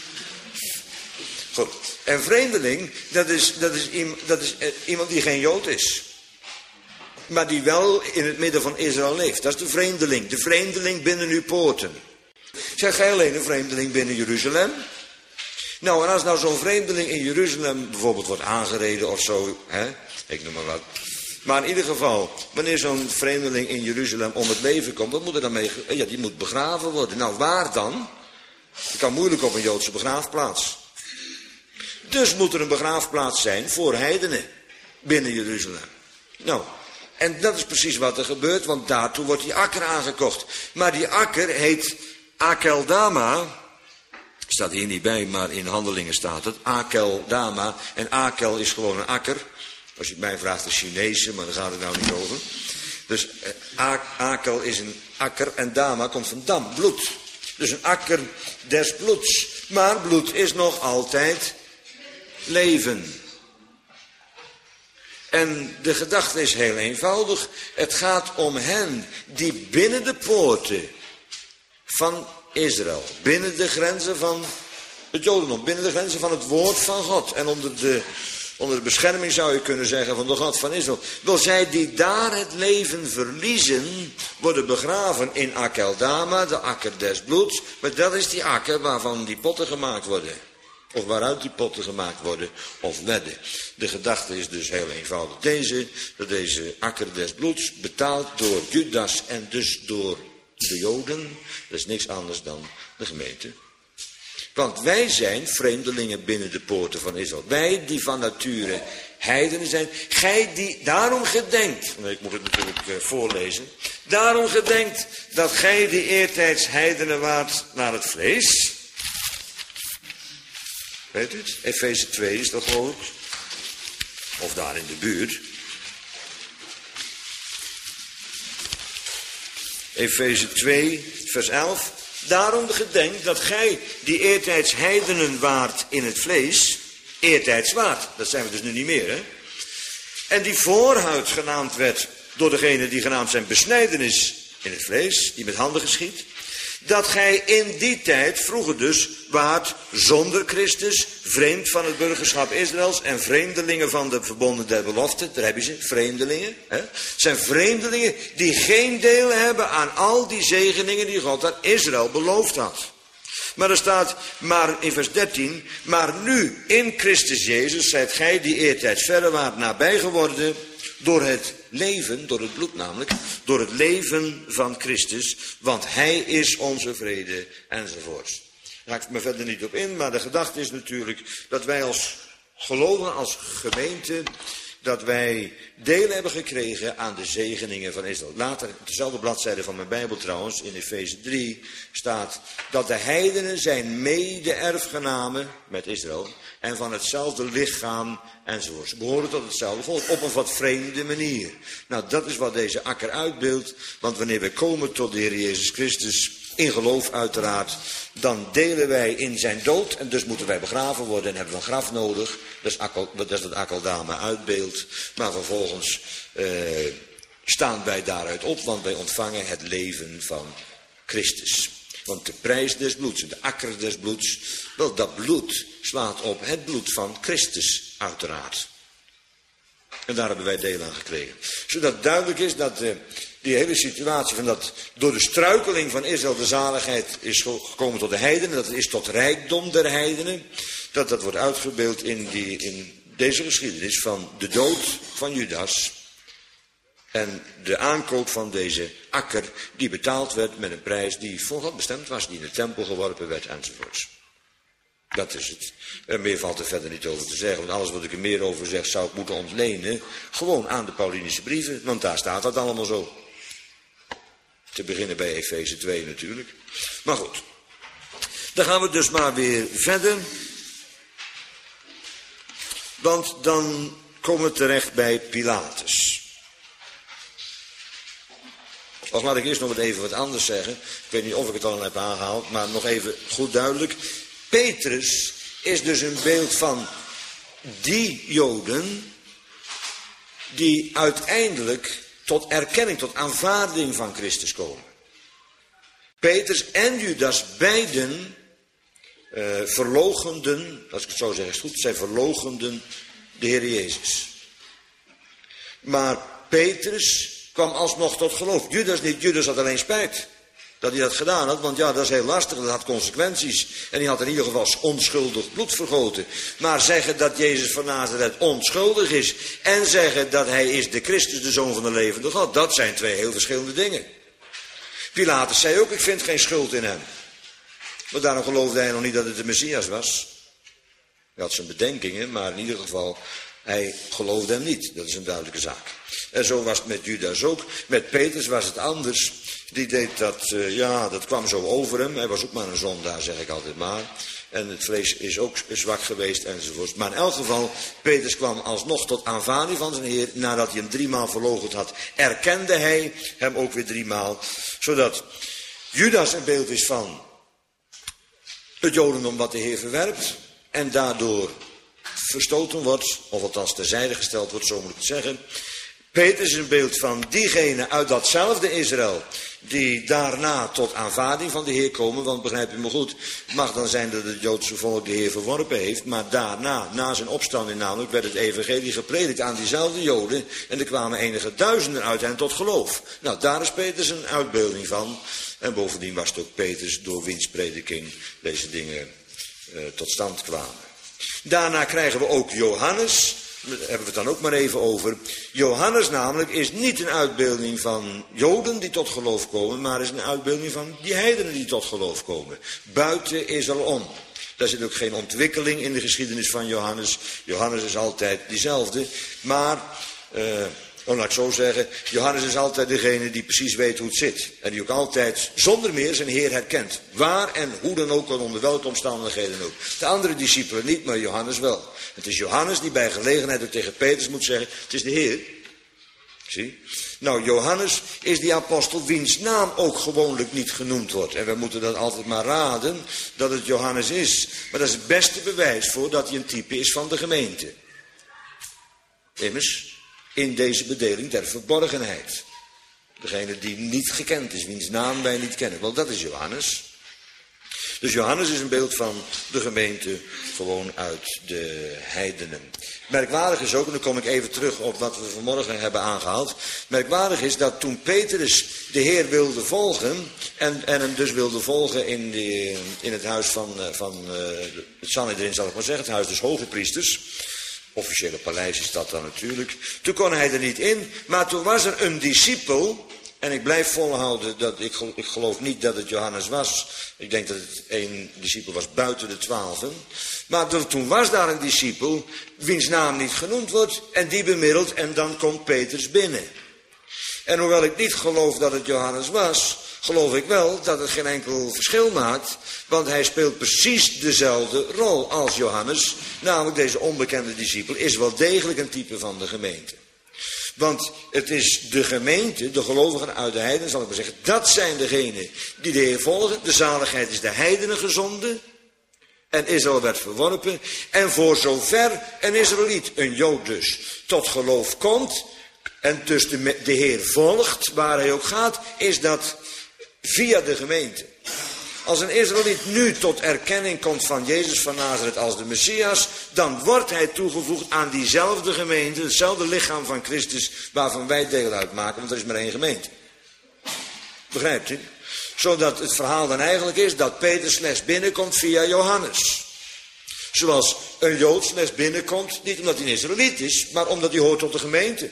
Goed. En vreemdeling, dat is, dat is, dat is iemand die geen Jood is. Maar die wel in het midden van Israël leeft. Dat is de vreemdeling. De vreemdeling binnen uw poorten. Zeg jij alleen een vreemdeling binnen Jeruzalem? Nou, en als nou zo'n vreemdeling in Jeruzalem bijvoorbeeld wordt aangereden of zo, hè? Ik noem maar wat. Maar in ieder geval, wanneer zo'n vreemdeling in Jeruzalem om het leven komt, wat moet er dan mee? Ja, die moet begraven worden. Nou, waar dan? Het kan moeilijk op een Joodse begraafplaats. Dus moet er een begraafplaats zijn voor heidenen binnen Jeruzalem. Nou, en dat is precies wat er gebeurt, want daartoe wordt die akker aangekocht. Maar die akker heet Akeldama. Staat hier niet bij, maar in Handelingen staat het. Akeldama. En Akel is gewoon een akker. Als je het mij vraagt, de Chinese, maar daar gaat het nou niet over. Dus eh, Akel is een akker en Dama komt van dam, bloed. Dus een akker des bloeds. Maar bloed is nog altijd leven. En de gedachte is heel eenvoudig. Het gaat om hen die binnen de poorten van Israël, binnen de grenzen van het Jodendom, binnen de grenzen van het woord van God en onder de, onder de bescherming zou je kunnen zeggen van de God van Israël. Wel, zij die daar het leven verliezen, worden begraven in Akeldama, de akker des bloeds. Maar dat is die akker waarvan die potten gemaakt worden. Of waaruit die potten gemaakt worden, of wedden. De gedachte is dus heel eenvoudig deze, dat deze akker des bloeds betaald door Judas en dus door de Joden, dat is niks anders dan de gemeente. Want wij zijn vreemdelingen binnen de poorten van Israël. Wij die van nature heidenen zijn. Gij die daarom gedenkt. Nee, ik moet het natuurlijk uh, voorlezen. Daarom gedenkt dat gij die eertijds heidenen waart naar het vlees. Weet u het? Efeze twee is dat geloof ik. Of daar in de buurt. Efeze twee, vers elf. Daarom gedenkt dat gij die eertijds heidenen waart in het vlees. Eertijds waart. Dat zijn we dus nu niet meer, hè. En die voorhuid genaamd werd door degene die genaamd zijn besnijdenis in het vlees. Die met handen geschiet. Dat gij in die tijd, vroeger dus, waart zonder Christus, vreemd van het burgerschap Israëls en vreemdelingen van de verbonden der belofte. Daar heb je ze, vreemdelingen. Hè? Het zijn vreemdelingen die geen deel hebben aan al die zegeningen die God aan Israël beloofd had. Maar er staat, maar in vers dertien, maar nu in Christus Jezus zijt gij die eertijds verre waart nabij geworden door het leven, door het bloed namelijk, door het leven van Christus, want hij is onze vrede enzovoorts. Daar ga ik me verder niet op in, maar de gedachte is natuurlijk dat wij als gelovigen, als gemeente, dat wij deel hebben gekregen aan de zegeningen van Israël. Later, op dezelfde bladzijde van mijn Bijbel trouwens, in Efeze drie, staat dat de heidenen zijn mede-erfgenamen met Israël en van hetzelfde lichaam enzovoort. Ze behoren tot hetzelfde volk op een wat vreemde manier. Nou, dat is wat deze akker uitbeeldt, want wanneer we komen tot de Heer Jezus Christus, in geloof uiteraard, dan delen wij in zijn dood en dus moeten wij begraven worden en hebben we een graf nodig. Dat is, akkel, dat is het akkeldame uitbeeld. Maar vervolgens eh, staan wij daaruit op, want wij ontvangen het leven van Christus. Want de prijs des bloeds, de akker des bloeds, wel dat bloed slaat op het bloed van Christus uiteraard. En daar hebben wij deel aan gekregen. Zodat duidelijk is dat eh, die hele situatie van dat door de struikeling van Israël de zaligheid is gekomen tot de heidenen. Dat is tot rijkdom der heidenen. Dat dat wordt uitgebeeld in, die, in deze geschiedenis van de dood van Judas. En de aankoop van deze akker die betaald werd met een prijs die voor God bestemd was. Die in de tempel geworpen werd enzovoorts. Dat is het. En meer valt er verder niet over te zeggen. Want alles wat ik er meer over zeg zou ik moeten ontlenen. Gewoon aan de Paulinische brieven. Want daar staat dat allemaal zo. Te beginnen bij Efeze twee natuurlijk. Maar goed. Dan gaan we dus maar weer verder. Want dan komen we terecht bij Pilatus. Of laat ik eerst nog wat even wat anders zeggen. Ik weet niet of ik het al heb aangehaald. Maar nog even goed duidelijk. Petrus is dus een beeld van die Joden die uiteindelijk tot erkenning, tot aanvaarding van Christus komen. Petrus en Judas, beiden uh, verloochenden, als ik het zo zeg is goed, zij verloochenden de Heer Jezus. Maar Petrus kwam alsnog tot geloof. Judas niet, Judas had alleen spijt dat hij dat gedaan had, want ja, dat is heel lastig, dat had consequenties. En hij had in ieder geval onschuldig bloed vergoten. Maar zeggen dat Jezus van Nazareth onschuldig is en zeggen dat hij is de Christus, de Zoon van de levende God, dat zijn twee heel verschillende dingen. Pilatus zei ook, ik vind geen schuld in hem. Maar daarom geloofde hij nog niet dat het de Messias was. Hij had zijn bedenkingen, maar in ieder geval, hij geloofde hem niet. Dat is een duidelijke zaak. En zo was het met Judas ook. Met Petrus was het anders. Die deed dat, uh, ja, dat kwam zo over hem. Hij was ook maar een zondaar, zeg ik altijd maar. En het vlees is ook zwak geweest enzovoort. Maar in elk geval, Petrus kwam alsnog tot aanvaarding van zijn Heer. Nadat hij hem driemaal verloochend had, erkende hij hem ook weer driemaal. Zodat Judas een beeld is van het Jodendom wat de Heer verwerpt. En daardoor verstoten wordt, of althans terzijde gesteld wordt, zo moet ik het zeggen. Petrus is een beeld van diegene uit datzelfde Israël die daarna tot aanvaarding van de Heer komen. Want begrijp je me goed, het mag dan zijn dat het Joodse volk de Heer verworpen heeft. Maar daarna, na zijn opstanding namelijk, werd het evangelie gepredikt aan diezelfde Joden. En er kwamen enige duizenden uit hen tot geloof. Nou, daar is Petrus een uitbeelding van. En bovendien was het ook Petrus door wiens prediking deze dingen uh, tot stand kwamen. Daarna krijgen we ook Johannes. Daar hebben we het dan ook maar even over. Johannes namelijk is niet een uitbeelding van Joden die tot geloof komen, maar is een uitbeelding van die heidenen die tot geloof komen. Buiten Israël om. Daar zit ook geen ontwikkeling in de geschiedenis van Johannes. Johannes is altijd diezelfde. Maar, uh, oh, laat ik zo zeggen, Johannes is altijd degene die precies weet hoe het zit. En die ook altijd zonder meer zijn Heer herkent. Waar en hoe dan ook en onder welke omstandigheden ook. De andere discipelen niet, maar Johannes wel. Het is Johannes die bij gelegenheid ook tegen Petrus moet zeggen, het is de Heer. Zie? Nou, Johannes is die apostel wiens naam ook gewoonlijk niet genoemd wordt. En we moeten dat altijd maar raden dat het Johannes is. Maar dat is het beste bewijs voor dat hij een type is van de gemeente. Immers, in deze bedeling der verborgenheid. Degene die niet gekend is, wiens naam wij niet kennen. Wel, dat is Johannes. Dus Johannes is een beeld van de gemeente gewoon uit de heidenen. Merkwaardig is ook, en dan kom ik even terug op wat we vanmorgen hebben aangehaald. Merkwaardig is dat toen Petrus de Heer wilde volgen en, en hem dus wilde volgen in, de, in het huis van, van uh, het Sanhedrin, zal ik maar zeggen, het huis des hoge priesters. Officiële paleis is dat dan natuurlijk. Toen kon hij er niet in, maar toen was er een discipel. En ik blijf volhouden dat ik, ik geloof niet dat het Johannes was. Ik denk dat het een discipel was buiten de twaalfen. Maar er, toen was daar een discipel wiens naam niet genoemd wordt. En die bemiddelt en dan komt Petrus binnen. En hoewel ik niet geloof dat het Johannes was, geloof ik wel dat het geen enkel verschil maakt. Want hij speelt precies dezelfde rol als Johannes. Namelijk deze onbekende discipel is wel degelijk een type van de gemeente. Want het is de gemeente, de gelovigen uit de heidenen, zal ik maar zeggen, dat zijn degenen die de Heer volgen. De zaligheid is de heidenen gezonden. En Israël werd verworpen. En voor zover een Israëliet, een Jood dus, tot geloof komt en dus de, de Heer volgt, waar hij ook gaat, is dat via de gemeente. Als een Israëliet nu tot erkenning komt van Jezus van Nazareth als de Messias, dan wordt hij toegevoegd aan diezelfde gemeente, hetzelfde lichaam van Christus waarvan wij deel uitmaken, want er is maar één gemeente. Begrijpt u? Zodat het verhaal dan eigenlijk is dat Peter slechts binnenkomt via Johannes. Zoals een Jood slechts binnenkomt, niet omdat hij een Israëliet is, maar omdat hij hoort tot de gemeente.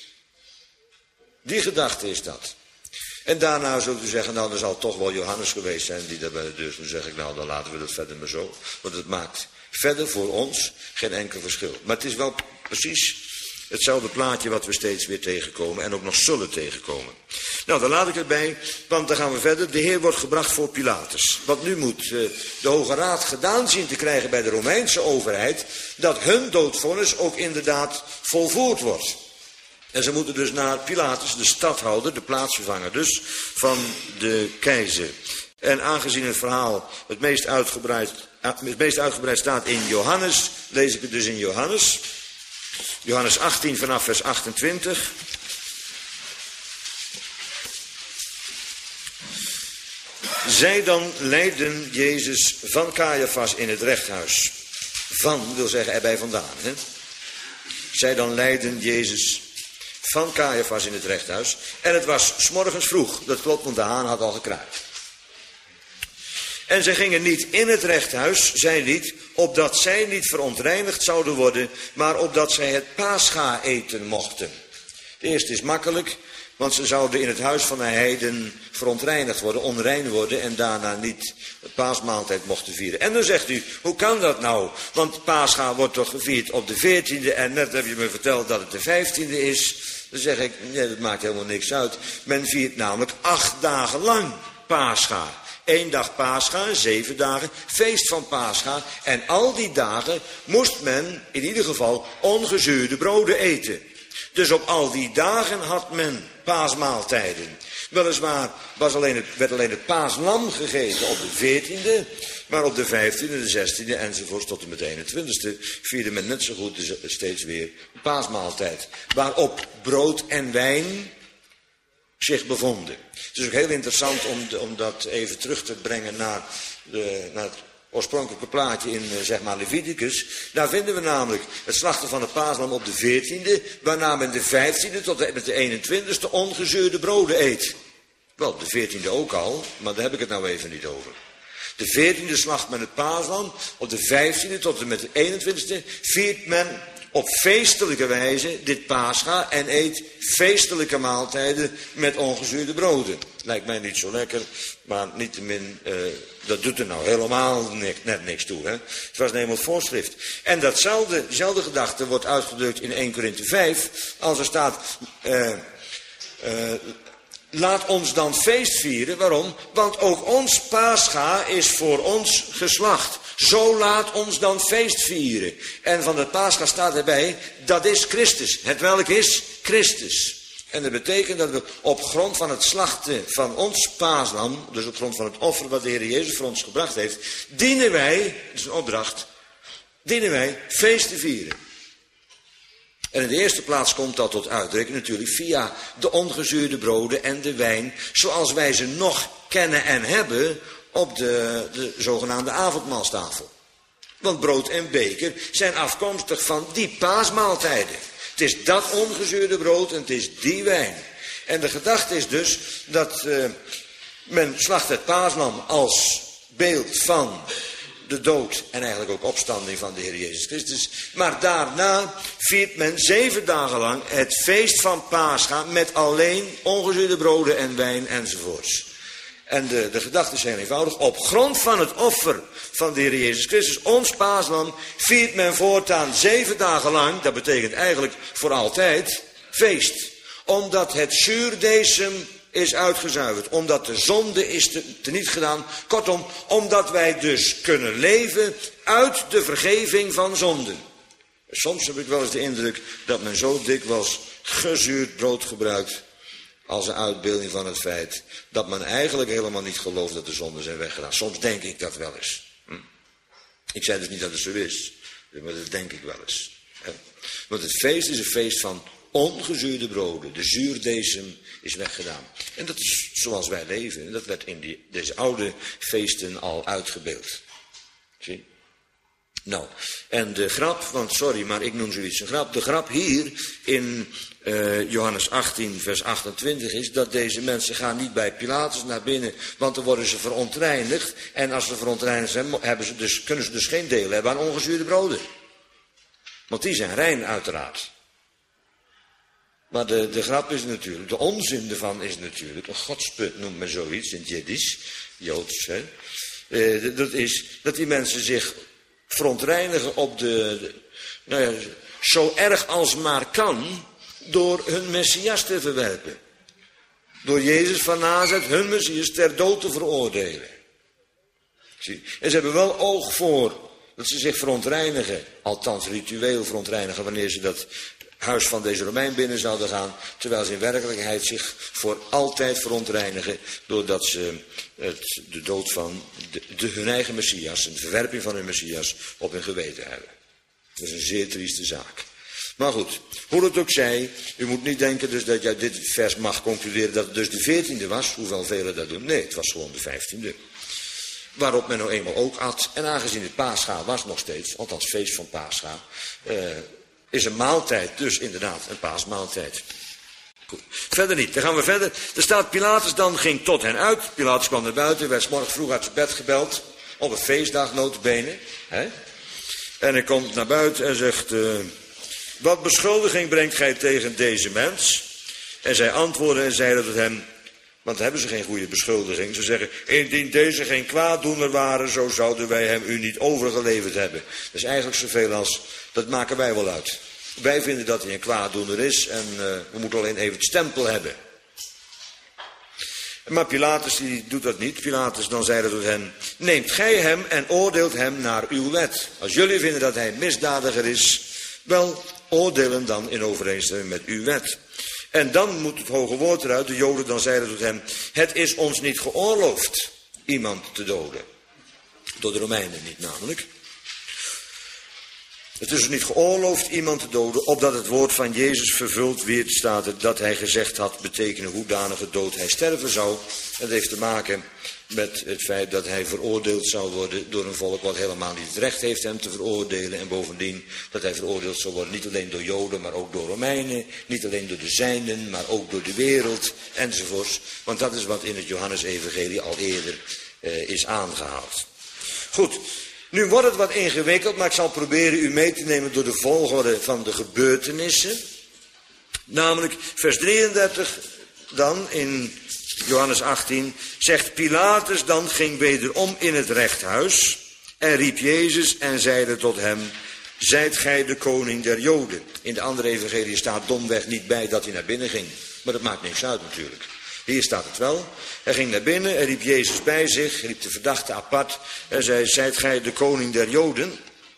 Die gedachte is dat. En daarna zult u zeggen, nou, er zal toch wel Johannes geweest zijn die daar bij de deur stond. Dan zeg ik, nou, dan laten we dat verder maar zo. Want het maakt verder voor ons geen enkel verschil. Maar het is wel precies hetzelfde plaatje wat we steeds weer tegenkomen en ook nog zullen tegenkomen. Nou, dan laat ik het bij, want dan gaan we verder. De Heer wordt gebracht voor Pilatus. Want nu moet uh, de Hoge Raad gedaan zien te krijgen bij de Romeinse overheid dat hun doodvonnis ook inderdaad volvoerd wordt. En ze moeten dus naar Pilatus, de stadhouder, de plaatsvervanger dus, van de keizer. En aangezien het verhaal het meest uitgebreid, het meest uitgebreid staat in Johannes, lees ik het dus in Johannes. Johannes achttien vanaf vers achtentwintig. Zij dan leidden Jezus van Caiaphas in het rechthuis. Van wil zeggen erbij vandaan. Hè? Zij dan leidden Jezus van Caiaphas in het rechthuis. En het was 's morgens vroeg. Dat klopt, want de haan had al gekraaid. En zij gingen niet in het rechthuis, zij niet, opdat zij niet verontreinigd zouden worden, maar opdat zij het Pascha eten mochten. De eerste is makkelijk, want ze zouden in het huis van de heiden verontreinigd worden, onrein worden en daarna niet het paasmaaltijd mochten vieren. En dan zegt u, hoe kan dat nou? Want Pascha wordt toch gevierd op de veertiende en net heb je me verteld dat het de vijftiende is. Dan zeg ik, nee, dat maakt helemaal niks uit. Men viert namelijk acht dagen lang Pascha. Eén dag Pascha, zeven dagen, feest van Pascha. En al die dagen moest men in ieder geval ongezuurde broden eten. Dus op al die dagen had men paasmaaltijden. Weliswaar was alleen het, werd alleen het paaslam gegeten op de veertiende, maar op de vijftiende, de zestiende enzovoorts tot en met de eenentwintigste vierde men net zo goed dus steeds weer een paasmaaltijd. Waarop brood en wijn zich bevonden. Het is ook heel interessant om, de, om dat even terug te brengen naar, de, naar het oorspronkelijke plaatje in zeg maar Leviticus. Daar vinden we namelijk het slachten van het paaslam op de veertiende, waarna men de vijftiende tot en met de eenentwintigste ongezuurde broden eet. Wel, de veertiende ook al, maar daar heb ik het nou even niet over. De veertiende slacht men het paaslam, op de vijftiende tot en met de eenentwintigste viert men op feestelijke wijze dit Pascha en eet feestelijke maaltijden met ongezuurde broden. Lijkt mij niet zo lekker, maar niettemin, uh, dat doet er nou helemaal niks, net niks toe. Hè? Het was namelijk voorschrift. En datzelfde, diezelfde gedachte wordt uitgedrukt in Eerste Korinthe vijf, als er staat, uh, uh, laat ons dan feest vieren. Waarom? Want ook ons Pascha is voor ons geslacht. Zo laat ons dan feest vieren. En van het Pascha staat erbij, dat is Christus. Het welk is Christus. En dat betekent dat we op grond van het slachten van ons paaslam, dus op grond van het offer wat de Heer Jezus voor ons gebracht heeft, dienen wij, dat is een opdracht, dienen wij feest te vieren. En in de eerste plaats komt dat tot uitdrukking natuurlijk via de ongezuurde broden en de wijn, zoals wij ze nog kennen en hebben op de, de zogenaamde avondmaalstafel. Want brood en beker zijn afkomstig van die paasmaaltijden. Het is dat ongezuurde brood en het is die wijn. En de gedachte is dus dat uh, men slacht het paaslam als beeld van de dood en eigenlijk ook opstanding van de Heer Jezus Christus. Maar daarna viert men zeven dagen lang het feest van Pascha met alleen ongezuurde broden en wijn enzovoorts. En de, de gedachte is heel eenvoudig. Op grond van het offer van de Heer Jezus Christus, ons paaslam, viert men voortaan zeven dagen lang, dat betekent eigenlijk voor altijd, feest. Omdat het zuurdesem is uitgezuiverd. Omdat de zonde is te, teniet gedaan. Kortom, omdat wij dus kunnen leven uit de vergeving van zonden. Soms heb ik wel eens de indruk dat men zo dikwijls gezuurd brood gebruikt als een uitbeelding van het feit dat men eigenlijk helemaal niet gelooft dat de zonden zijn weggedaan. Soms denk ik dat wel eens. Hm. Ik zei dus niet dat het zo is, maar dat denk ik wel eens. Hè. Want het feest is een feest van ongezuurde broden. De zuurdesem is weggedaan. En dat is zoals wij leven. En dat werd in die, deze oude feesten al uitgebeeld. Zie? Nou, en de grap, want sorry, maar ik noem zoiets een grap. De grap hier in uh, Johannes achttien, vers achtentwintig is dat deze mensen gaan niet bij Pilatus naar binnen, want dan worden ze verontreinigd. En als ze verontreinigd zijn, hebben ze dus, kunnen ze dus geen deel hebben aan ongezuurde broden. Want die zijn rein uiteraard. Maar de, de grap is natuurlijk, de onzin ervan is natuurlijk, een godsput noemt men zoiets in het Jiddisch, Joods, hè. Uh, dat is dat die mensen zich verontreinigen op de, de nou ja, zo erg als maar kan, door hun Messias te verwerpen. Door Jezus van Nazareth, hun Messias, ter dood te veroordelen. Zie. En ze hebben wel oog voor dat ze zich verontreinigen, althans ritueel verontreinigen, wanneer ze dat huis van deze Romein binnen zouden gaan, terwijl ze in werkelijkheid zich voor altijd verontreinigen, doordat ze het, de dood van de, de, hun eigen Messias, de verwerping van hun Messias, op hun geweten hebben. Dat is een zeer trieste zaak. Maar goed, hoe het ook zij, u moet niet denken dus dat je uit dit vers mag concluderen dat het dus de veertiende was, hoewel velen dat doen. Nee, het was gewoon de vijftiende. Waarop men nou eenmaal ook at. En aangezien het Pascha was nog steeds, althans feest van Pascha, uh, is een maaltijd dus inderdaad een paasmaaltijd. Goed. Verder niet, dan gaan we verder. Er staat, Pilatus dan ging tot hen uit. Pilatus kwam naar buiten, werd 's morgens vroeg uit zijn bed gebeld. Op een feestdag notabene. Hè? En hij komt naar buiten en zegt, uh, wat beschuldiging brengt gij tegen deze mens? En zij antwoordden en zeiden tot hem, want hebben ze geen goede beschuldiging. Ze zeggen, indien deze geen kwaaddoener waren, zo zouden wij hem u niet overgeleverd hebben. Dat is eigenlijk zoveel als, dat maken wij wel uit. Wij vinden dat hij een kwaaddoener is en uh, we moeten alleen even het stempel hebben. Maar Pilatus die doet dat niet. Pilatus dan zei tot hen, neemt gij hem en oordeelt hem naar uw wet. Als jullie vinden dat hij een misdadiger is, wel, oordeel hem dan in overeenstemming met uw wet. En dan moet het hoge woord eruit. De Joden dan zeiden tot hem, het is ons niet geoorloofd iemand te doden. Door de Romeinen niet namelijk. Het is ons niet geoorloofd iemand te doden, opdat het woord van Jezus vervuld werd, staat er, dat hij gezegd had, betekenen hoedanige dood hij sterven zou. Dat heeft te maken met het feit dat hij veroordeeld zou worden door een volk wat helemaal niet het recht heeft hem te veroordelen. En bovendien dat hij veroordeeld zou worden niet alleen door Joden, maar ook door Romeinen. Niet alleen door de zijnen, maar ook door de wereld enzovoorts. Want dat is wat in het Johannesevangelie al eerder uh, is aangehaald. Goed, Nu wordt het wat ingewikkeld, maar ik zal proberen u mee te nemen door de volgorde van de gebeurtenissen. Namelijk vers drieëndertig dan in Johannes achttien zegt Pilatus dan ging wederom in het rechthuis en riep Jezus en zeide tot hem, zijt gij de koning der Joden? In de andere evangelie staat domweg niet bij dat hij naar binnen ging, maar dat maakt niks uit natuurlijk. Hier staat het wel. Hij ging naar binnen en riep Jezus bij zich, riep de verdachte apart en zei, zijt gij de koning der Joden?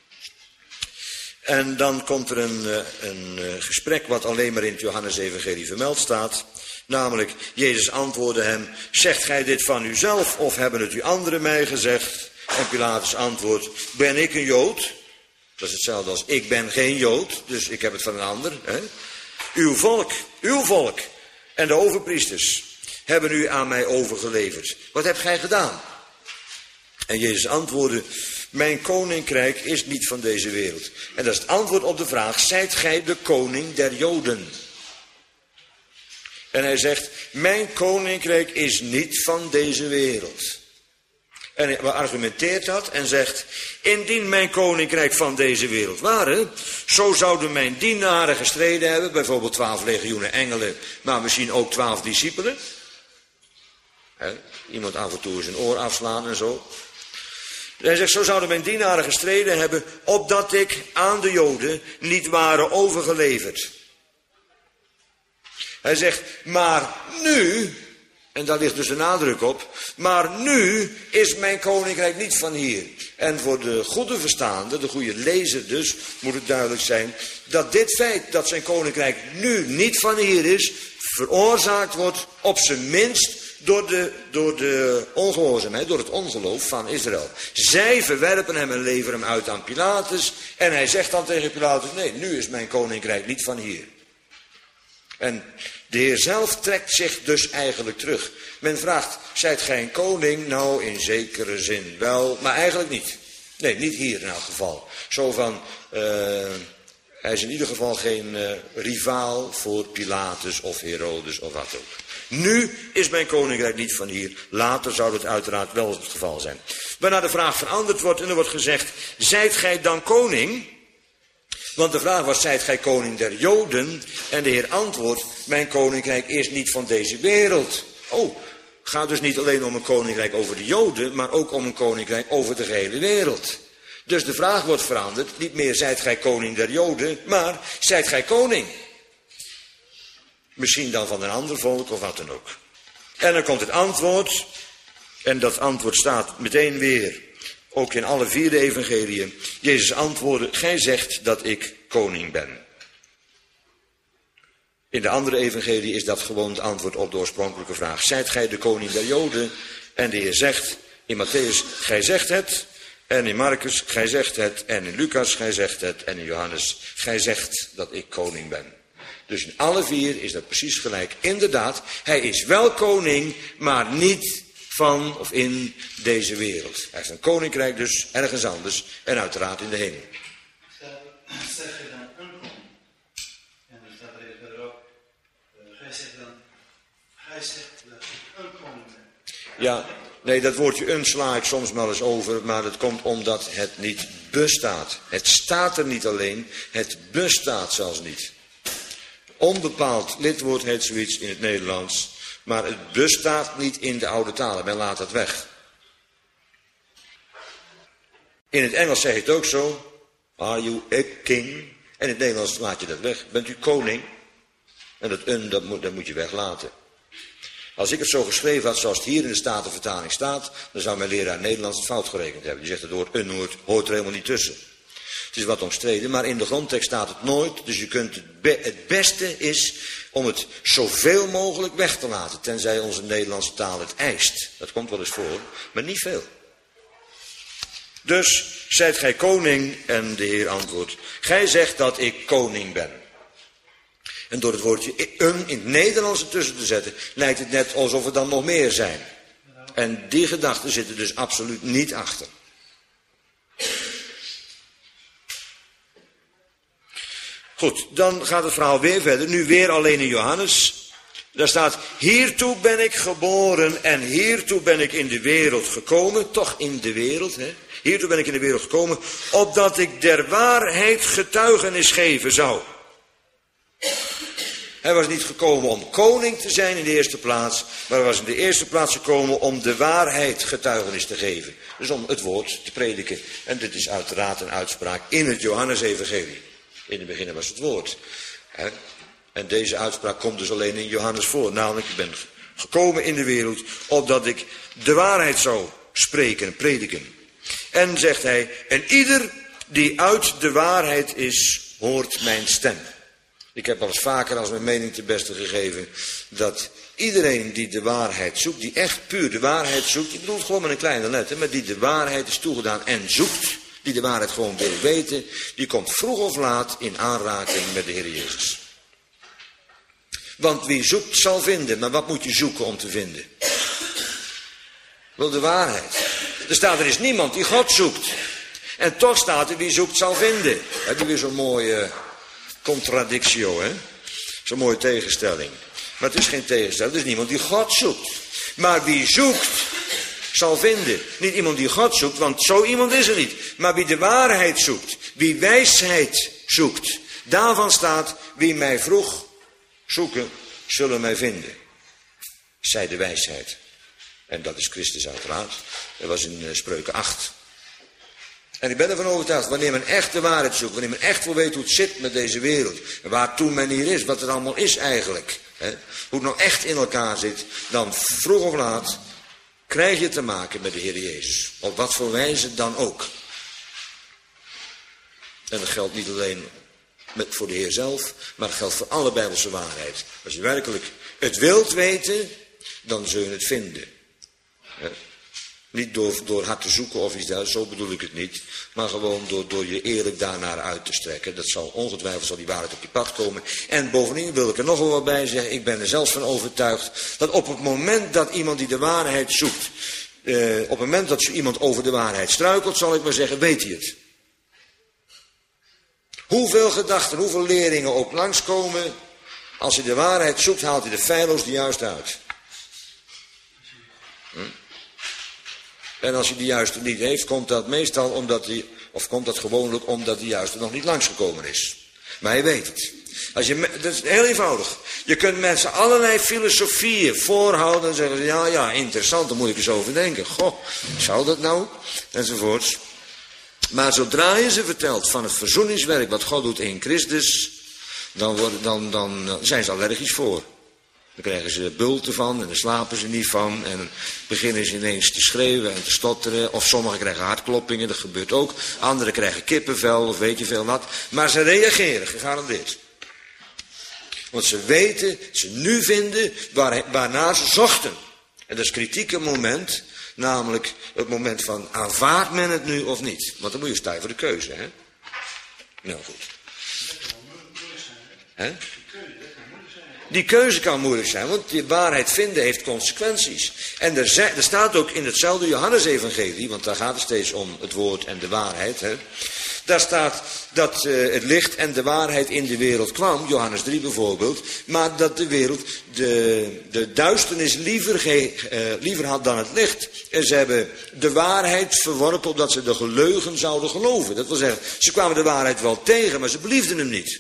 En dan komt er een, een gesprek wat alleen maar in het Johannes-evangelie vermeld staat. Namelijk, Jezus antwoordde hem, zegt gij dit van uzelf of hebben het u anderen mij gezegd? En Pilatus antwoordt, ben ik een Jood? Dat is hetzelfde als, ik ben geen Jood, dus ik heb het van een ander. Hè? Uw volk, uw volk en de overpriesters hebben u aan mij overgeleverd. Wat hebt gij gedaan? En Jezus antwoordde, mijn koninkrijk is niet van deze wereld. En dat is het antwoord op de vraag, zijt gij de koning der Joden? En hij zegt, mijn koninkrijk is niet van deze wereld. En hij argumenteert dat en zegt, indien mijn koninkrijk van deze wereld ware, zo zouden mijn dienaren gestreden hebben, bijvoorbeeld twaalf legioenen engelen, maar misschien ook twaalf discipelen. He, iemand af en toe zijn oor afslaan en zo. Hij zegt, zo zouden mijn dienaren gestreden hebben, opdat ik aan de Joden niet waren overgeleverd. Hij zegt, maar nu, en daar ligt dus de nadruk op, maar nu is mijn koninkrijk niet van hier. En voor de goede verstaande, de goede lezer dus, moet het duidelijk zijn, dat dit feit dat zijn koninkrijk nu niet van hier is, veroorzaakt wordt op zijn minst door de, door de ongehoorzaamheid, door het ongeloof van Israël. Zij verwerpen hem en leveren hem uit aan Pilatus. En hij zegt dan tegen Pilatus, nee, nu is mijn koninkrijk niet van hier. En de Heer zelf trekt zich dus eigenlijk terug. Men vraagt, zijt gij een koning? Nou, in zekere zin wel, maar eigenlijk niet. Nee, niet hier in elk geval. Zo van, uh, hij is in ieder geval geen uh, rivaal voor Pilatus of Herodes of wat ook. Nu is mijn koninkrijk niet van hier. Later zou het uiteraard wel het geval zijn. Waarna de vraag veranderd wordt en er wordt gezegd, zijt gij dan koning? Want de vraag was, zijt gij koning der Joden? En de Heer antwoordt, mijn koninkrijk is niet van deze wereld. Oh, gaat dus niet alleen om een koninkrijk over de Joden, maar ook om een koninkrijk over de gehele wereld. Dus de vraag wordt veranderd, niet meer zijt gij koning der Joden, maar zijt gij koning? Misschien dan van een ander volk of wat dan ook. En dan komt het antwoord, en dat antwoord staat meteen weer, ook in alle vier de evangeliën. Jezus antwoordde, gij zegt dat ik koning ben. In de andere evangelie is dat gewoon het antwoord op de oorspronkelijke vraag. Zijt gij de koning der Joden? En de Heer zegt in Matthäus, gij zegt het. En in Marcus, gij zegt het. En in Lucas, gij zegt het. En in Johannes, gij zegt dat ik koning ben. Dus in alle vier is dat precies gelijk. Inderdaad, hij is wel koning, maar niet van of in deze wereld. Hij heeft een koninkrijk dus ergens anders en uiteraard in de hemel. Zeg je dan een koning? En dan staat er even verderop. Uh, gij zegt dan, gij zegt dat ik een koning ben. Ja, nee, dat woordje een sla ik soms wel eens over, maar dat komt omdat het niet bestaat. Het staat er niet alleen, het bestaat zelfs niet. Onbepaald lidwoord heet zoiets in het Nederlands, maar het bestaat niet in de oude talen. Men laat dat weg. In het Engels zeg je het ook zo. Are you a king? En in het Nederlands laat je dat weg. Bent u koning? En dat een, dat moet, dat moet je weglaten. Als ik het zo geschreven had zoals het hier in de Statenvertaling staat, dan zou mijn leraar Nederlands het fout gerekend hebben. Die zegt het woord een hoort, hoort er helemaal niet tussen. Het is wat omstreden, maar in de grondtekst staat het nooit. Dus je kunt het, be het beste is om het zoveel mogelijk weg te laten. Tenzij onze Nederlandse taal het eist. Dat komt wel eens voor, maar niet veel. Dus, zijt gij koning? En de Heer antwoordt, gij zegt dat ik koning ben. En door het woordje een in het Nederlands ertussen te zetten, lijkt het net alsof er dan nog meer zijn. En die gedachten zitten dus absoluut niet achter. Goed, dan gaat het verhaal weer verder. Nu weer alleen in Johannes. Daar staat, hiertoe ben ik geboren en hiertoe ben ik in de wereld gekomen. Toch in de wereld, hè. Hiertoe ben ik in de wereld gekomen, opdat ik der waarheid getuigenis geven zou. Hij was niet gekomen om koning te zijn in de eerste plaats, maar hij was in de eerste plaats gekomen om de waarheid getuigenis te geven. Dus om het woord te prediken. En dit is uiteraard een uitspraak in het Johannesevangelie. In het begin was het woord. En deze uitspraak komt dus alleen in Johannes voor. Namelijk, ik ben gekomen in de wereld opdat ik de waarheid zou spreken en prediken. En zegt hij, en ieder die uit de waarheid is, hoort mijn stem. Ik heb al eens vaker als mijn mening te beste gegeven dat iedereen die de waarheid zoekt, die echt puur de waarheid zoekt, ik bedoel het gewoon met een kleine letter, maar die de waarheid is toegedaan en zoekt, die de waarheid gewoon wil weten, die komt vroeg of laat in aanraking met de Heer Jezus. Want wie zoekt zal vinden, maar wat moet je zoeken om te vinden? Wel de waarheid. Er staat, er is niemand die God zoekt. En toch staat er, wie zoekt zal vinden. Heb je weer zo'n mooie contradictio, hè? Zo'n mooie tegenstelling. Maar het is geen tegenstelling, er is niemand die God zoekt. Maar wie zoekt, zal vinden. Niet iemand die God zoekt, want zo iemand is er niet. Maar wie de waarheid zoekt, wie wijsheid zoekt. Daarvan staat, wie mij vroeg zoeken, zullen mij vinden. Zij de wijsheid. En dat is Christus uiteraard. Dat was in uh, Spreuken acht. En ik ben ervan overtuigd, wanneer men echt de waarheid zoekt, wanneer men echt wil weten hoe het zit met deze wereld, en waartoe men hier is, wat het allemaal is eigenlijk, hè, hoe het nou echt in elkaar zit, dan vroeg of laat krijg je te maken met de Heer Jezus. Op wat voor wijze dan ook. En dat geldt niet alleen met, voor de Heer zelf, maar het geldt voor alle Bijbelse waarheid. Als je werkelijk het wilt weten, dan zul je het vinden. Hè. Niet door, door hard te zoeken of iets dergelijks, zo bedoel ik het niet. Maar gewoon door, door je eerlijk daarnaar uit te strekken. Dat zal ongetwijfeld zal die waarheid op je pad komen. En bovendien wil ik er nog wel wat bij zeggen. Ik ben er zelfs van overtuigd dat op het moment dat iemand die de waarheid zoekt. Eh, op het moment dat iemand over de waarheid struikelt, zal ik maar zeggen, weet hij het. Hoeveel gedachten, hoeveel leringen ook langskomen. Als hij de waarheid zoekt, haalt hij de feilloos er juist uit. Hm? En als hij de juiste niet heeft, komt dat meestal omdat hij, of komt dat gewoonlijk omdat de juiste nog niet langsgekomen is. Maar hij weet het. Als je, dat is heel eenvoudig. Je kunt mensen allerlei filosofieën voorhouden en zeggen, ja, ja, interessant, daar moet ik eens over denken. Goh, zou dat nou? Enzovoorts. Maar zodra je ze vertelt van het verzoeningswerk wat God doet in Christus, dan, worden, dan, dan zijn ze allergisch voor. Dan krijgen ze bulten van en dan slapen ze niet van. En dan beginnen ze ineens te schreeuwen en te stotteren. Of sommigen krijgen hartkloppingen, dat gebeurt ook. Anderen krijgen kippenvel of weet je veel wat. Maar ze reageren, gegarandeerd. Want ze weten, ze nu vinden waar, waarna ze zochten. En dat is kritiek een moment. Namelijk het moment van aanvaardt men het nu of niet. Want dan moet je staan voor de keuze, hè. Nou goed. Hè? Die keuze kan moeilijk zijn, want die waarheid vinden heeft consequenties. En er, zei, er staat ook in hetzelfde Johannesevangelie, want daar gaat het steeds om het woord en de waarheid. Hè. Daar staat dat uh, het licht en de waarheid in de wereld kwam, Johannes drie bijvoorbeeld. Maar dat de wereld de, de duisternis liever, ge, uh, liever had dan het licht. En ze hebben de waarheid verworpen opdat ze de leugen zouden geloven. Dat wil zeggen, ze kwamen de waarheid wel tegen, maar ze beliefden hem niet.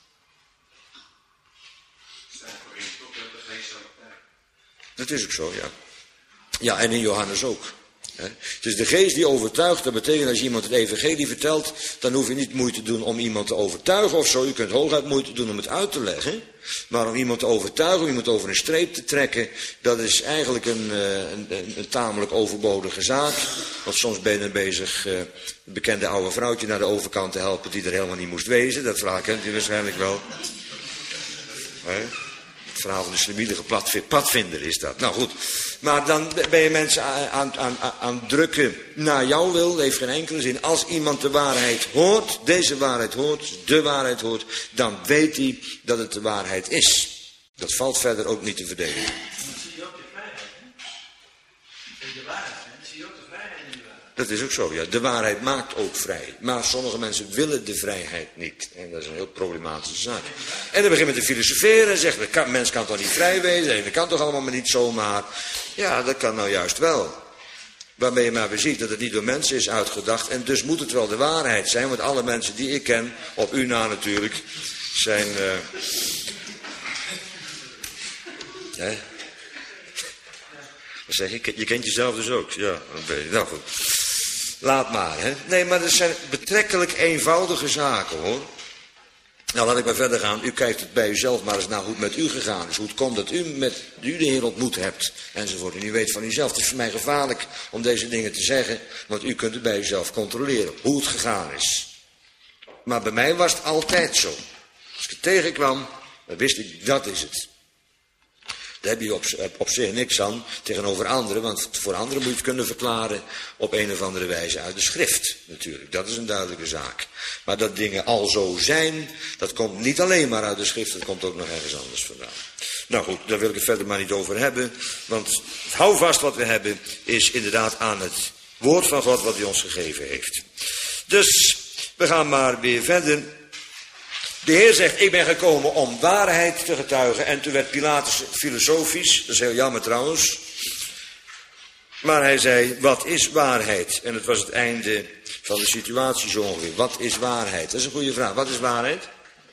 Dat is ook zo, ja. Ja, en in Johannes ook. Hè. Het is de geest die overtuigt. Dat betekent als je iemand het evangelie vertelt, dan hoef je niet moeite te doen om iemand te overtuigen of zo. Je kunt hooguit moeite doen om het uit te leggen. Maar om iemand te overtuigen, om iemand over een streep te trekken, dat is eigenlijk een, een, een, een tamelijk overbodige zaak. Want soms ben je bezig uh, het bekende oude vrouwtje naar de overkant te helpen die er helemaal niet moest wezen. Dat verhaal kent u waarschijnlijk wel. Hè? Het verhaal van de slimielige padvinder is dat. Nou goed, maar dan ben je mensen aan, aan, aan, aan drukken naar jouw wil. Dat heeft geen enkele zin. Als iemand de waarheid hoort, deze waarheid hoort, de waarheid hoort, dan weet hij dat het de waarheid is. Dat valt verder ook niet te verdedigen. Dan zie je ook de vrijheid, hè? Als je de waarheid bent, dan zie je ook de vrijheid in de waarheid. Dat is ook zo, ja. De waarheid maakt ook vrij. Maar sommige mensen willen de vrijheid niet. En dat is een heel problematische zaak. En dan begint met te filosoferen en zegt, de mens kan toch niet vrij wezen? Dat kan toch allemaal maar niet zomaar? Ja, dat kan nou juist wel. Waarmee je maar weer ziet dat het niet door mensen is uitgedacht. En dus moet het wel de waarheid zijn. Want alle mensen die ik ken, op u na natuurlijk, zijn... Uh... Hè? Wat zeg ik? Je kent jezelf dus ook. Ja, nou goed. Laat maar, hè. Nee, maar dat zijn betrekkelijk eenvoudige zaken, hoor. Nou, laat ik maar verder gaan. U kijkt het bij uzelf maar eens naar hoe het met u gegaan is. Hoe het komt dat u, met, u de Heer ontmoet hebt. Enzovoort. En u weet van uzelf. Het is voor mij gevaarlijk om deze dingen te zeggen. Want u kunt het bij uzelf controleren. Hoe het gegaan is. Maar bij mij was het altijd zo. Als ik het tegenkwam, dan wist ik, dat is het. Daar heb je op, op zich niks aan tegenover anderen. Want voor anderen moet je het kunnen verklaren op een of andere wijze uit de schrift. Natuurlijk, dat is een duidelijke zaak. Maar dat dingen al zo zijn, dat komt niet alleen maar uit de schrift. Dat komt ook nog ergens anders vandaan. Nou goed, daar wil ik het verder maar niet over hebben. Want het houvast wat we hebben is inderdaad aan het woord van God wat hij ons gegeven heeft. Dus we gaan maar weer verder. De Heer zegt, ik ben gekomen om waarheid te getuigen. En toen werd Pilatus filosofisch, dat is heel jammer trouwens. Maar hij zei, wat is waarheid? En het was het einde van de situatie zo ongeveer. Wat is waarheid? Dat is een goede vraag. Wat is waarheid?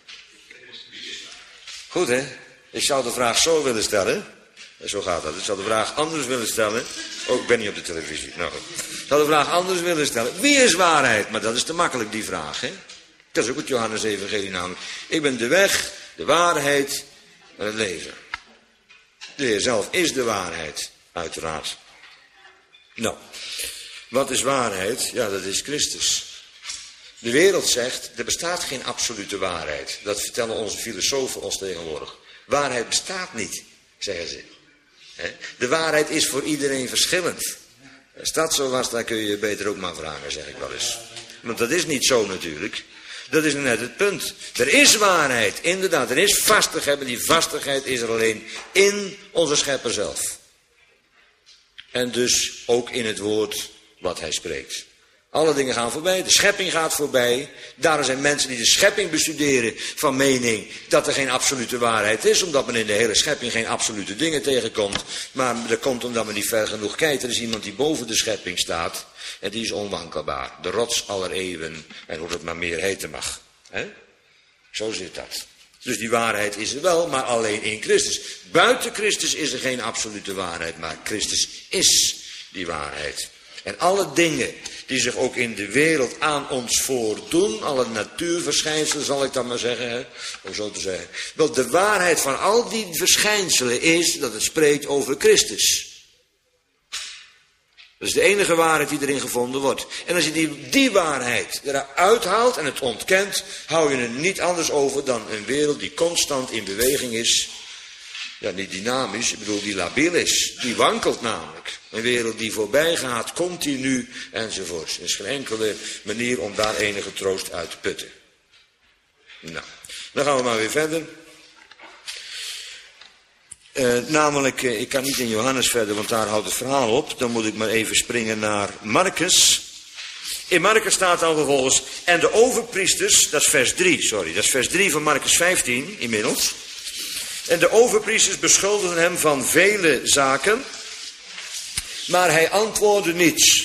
Goed, hè? Ik zou de vraag zo willen stellen. Zo gaat dat. Ik zou de vraag anders willen stellen. Oh, ik ben niet op de televisie. Nou goed. Ik zou de vraag anders willen stellen. Wie is waarheid? Maar dat is te makkelijk, die vraag, hè? Dat is ook het Johannes-evangelie namelijk. Ik ben de weg, de waarheid en het leven. De Heer zelf is de waarheid, uiteraard. Nou, wat is waarheid? Ja, dat is Christus. De wereld zegt, er bestaat geen absolute waarheid. Dat vertellen onze filosofen ons tegenwoordig. Waarheid bestaat niet, zeggen ze. De waarheid is voor iedereen verschillend. Als dat zo was, dan kun je je beter ook maar vragen, zeg ik wel eens. Want dat is niet zo natuurlijk. Dat is net het punt. Er is waarheid, inderdaad. Er is vastigheid, maar die vastigheid is er alleen in onze schepper zelf. En dus ook in het woord wat hij spreekt. Alle dingen gaan voorbij, de schepping gaat voorbij. Daarom zijn mensen die de schepping bestuderen van mening dat er geen absolute waarheid is. Omdat men in de hele schepping geen absolute dingen tegenkomt. Maar dat komt omdat men niet ver genoeg kijkt. Er is iemand die boven de schepping staat. En die is onwankelbaar. De rots aller eeuwen. En hoe het maar meer heten mag. He? Zo zit dat. Dus die waarheid is er wel, maar alleen in Christus. Buiten Christus is er geen absolute waarheid. Maar Christus is die waarheid. En alle dingen die zich ook in de wereld aan ons voordoen, alle natuurverschijnselen zal ik dan maar zeggen, hè, om zo te zeggen. Wel, de waarheid van al die verschijnselen is dat het spreekt over Christus. Dat is de enige waarheid die erin gevonden wordt. En als je die, die waarheid eruit haalt en het ontkent, hou je er niet anders over dan een wereld die constant in beweging is. Ja, niet dynamisch, ik bedoel die labiel is. Die wankelt namelijk. Een wereld die voorbij gaat, continu, enzovoort. Er is geen enkele manier om daar enige troost uit te putten. Nou, dan gaan we maar weer verder. Uh, namelijk, uh, ik kan niet in Johannes verder, want daar houdt het verhaal op. Dan moet ik maar even springen naar Marcus. In Marcus staat dan vervolgens, en de overpriesters, dat is vers drie, sorry, dat is vers drie van Marcus vijftien inmiddels. En de overpriesters beschuldigden hem van vele zaken, maar hij antwoordde niets.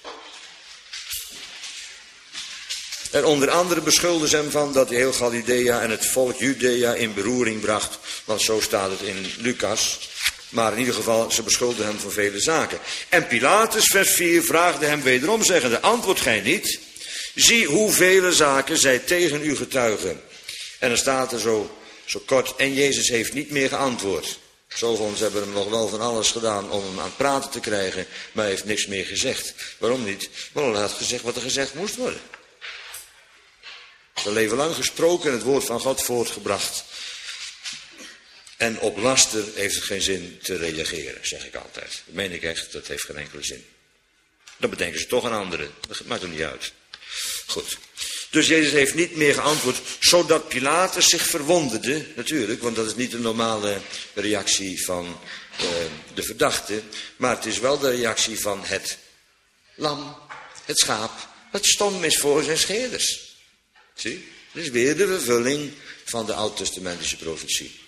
En onder andere beschuldigden ze hem van dat hij heel Galilea en het volk Judea in beroering bracht. Want zo staat het in Lucas. Maar in ieder geval, ze beschuldigden hem van vele zaken. En Pilatus, vers vier, vraagde hem wederom zeggende, antwoordt gij niet? Zie hoeveel zaken zij tegen u getuigen. En dan staat er zo, zo kort, en Jezus heeft niet meer geantwoord. Zoveel hebben hem nog wel van alles gedaan om hem aan het praten te krijgen, maar hij heeft niks meer gezegd. Waarom niet? Want hij had gezegd wat er gezegd moest worden. Zijn leven lang gesproken en het woord van God voortgebracht. En op laster heeft het geen zin te reageren, zeg ik altijd. Dat meen ik echt, dat heeft geen enkele zin. Dan bedenken ze toch een andere. Dat maakt er niet uit. Goed. Dus Jezus heeft niet meer geantwoord, zodat Pilatus zich verwonderde, natuurlijk, want dat is niet de normale reactie van uh, de verdachte, maar het is wel de reactie van het lam, het schaap, wat stom is voor zijn scheerders. Zie, dat is weer de vervulling van de oud-testamentische profetie.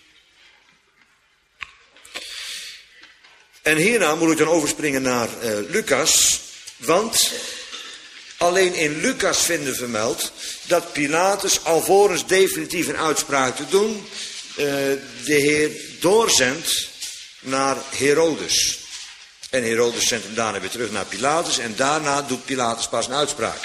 En hierna moet ik dan overspringen naar uh, Lucas. Want alleen in Lucas vinden vermeld dat Pilatus, alvorens definitief een uitspraak te doen, uh, de Heer doorzendt naar Herodes. En Herodes zendt hem daarna weer terug naar Pilatus en daarna doet Pilatus pas een uitspraak.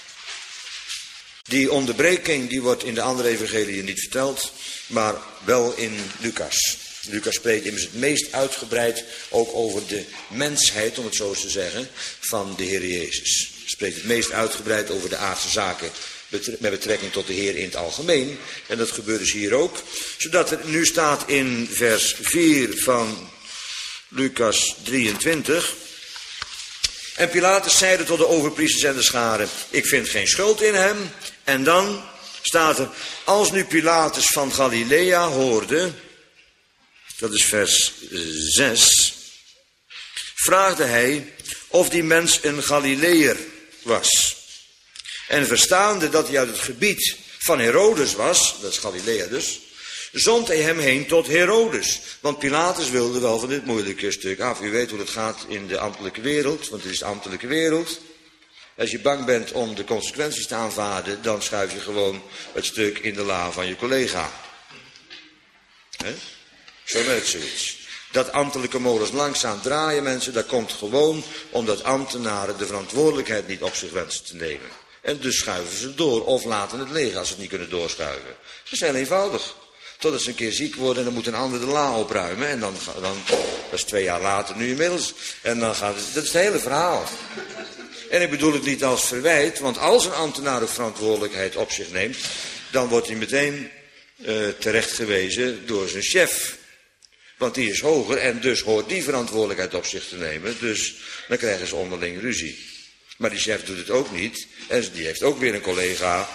Die onderbreking die wordt in de andere evangeliën niet verteld, maar wel in Lucas. Lucas spreekt immers het meest uitgebreid ook over de mensheid, om het zo eens te zeggen, van de Heer Jezus. Hij spreekt het meest uitgebreid over de aardse zaken met betrekking tot de Heer in het algemeen. En dat gebeurt dus hier ook. Zodat er nu staat in vers vier van Lucas drieëntwintig. En Pilatus zeide tot de overpriesters en de scharen: ik vind geen schuld in hem. En dan staat er: als nu Pilatus van Galilea hoorde, dat is vers zes, vraagde hij of die mens een Galileër was. En verstaande dat hij uit het gebied van Herodes was, dat is Galilea dus, zond hij hem heen tot Herodes. Want Pilatus wilde wel van dit moeilijke stuk af. U weet hoe het gaat in de ambtelijke wereld, want het is de ambtelijke wereld. Als je bang bent om de consequenties te aanvaarden, dan schuif je gewoon het stuk in de la van je collega. He? Zo werkt zoiets. Dat ambtelijke molens langzaam draaien, mensen, dat komt gewoon omdat ambtenaren de verantwoordelijkheid niet op zich wensen te nemen. En dus schuiven ze door of laten het liggen als ze het niet kunnen doorschuiven. Dat is heel eenvoudig. Totdat ze een keer ziek worden en dan moet een ander de la opruimen. En dan, dan dat is twee jaar later nu inmiddels. En dan gaat het, dat is het hele verhaal. En ik bedoel het niet als verwijt, want als een ambtenaar de verantwoordelijkheid op zich neemt, dan wordt hij meteen uh, terecht gewezen door zijn chef. Want die is hoger en dus hoort die verantwoordelijkheid op zich te nemen. Dus dan krijgen ze onderling ruzie. Maar die chef doet het ook niet. En die heeft ook weer een collega.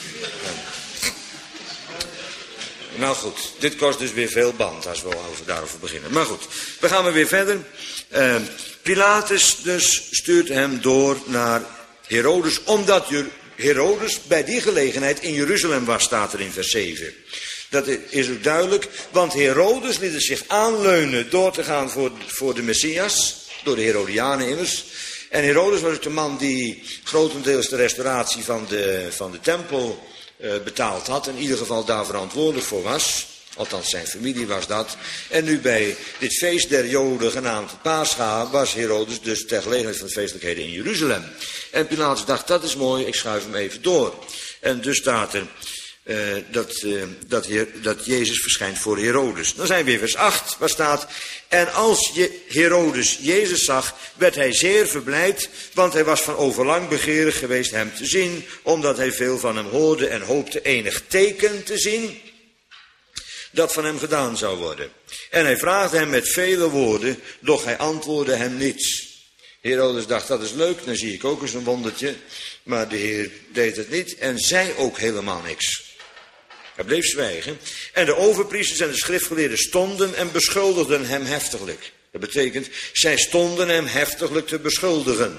Nou goed, dit kost dus weer veel band als we over, daarover beginnen. Maar goed, we gaan maar weer verder. Uh, Pilatus dus stuurt hem door naar Herodes, omdat Herodes bij die gelegenheid in Jeruzalem was, staat er in vers zeven. Dat is ook duidelijk, want Herodes liet het zich aanleunen door te gaan voor, voor de Messias, door de Herodianen immers. En Herodes was ook de man die grotendeels de restauratie van de, van de tempel uh, betaald had. In ieder geval daar verantwoordelijk voor was. Althans zijn familie was dat. En nu bij dit feest der Joden genaamd Pascha was Herodes dus ter gelegenheid van de feestelijkheden in Jeruzalem. En Pilatus dacht, dat is mooi, ik schuif hem even door. En dus staat er uh, dat, uh, dat, Heer, dat Jezus verschijnt voor Herodes. Dan zijn we weer vers acht, waar staat: en als je Herodes Jezus zag, werd hij zeer verblijd, want hij was van overlang begeerig geweest hem te zien, omdat hij veel van hem hoorde en hoopte enig teken te zien dat van hem gedaan zou worden. En hij vraagde hem met vele woorden, doch hij antwoordde hem niets. Herodes dacht, dat is leuk, dan zie ik ook eens een wondertje. Maar de Heer deed het niet en zei ook helemaal niks. Hij bleef zwijgen. En de overpriesters en de schriftgeleerden stonden en beschuldigden hem heftiglijk. Dat betekent, zij stonden hem heftiglijk te beschuldigen.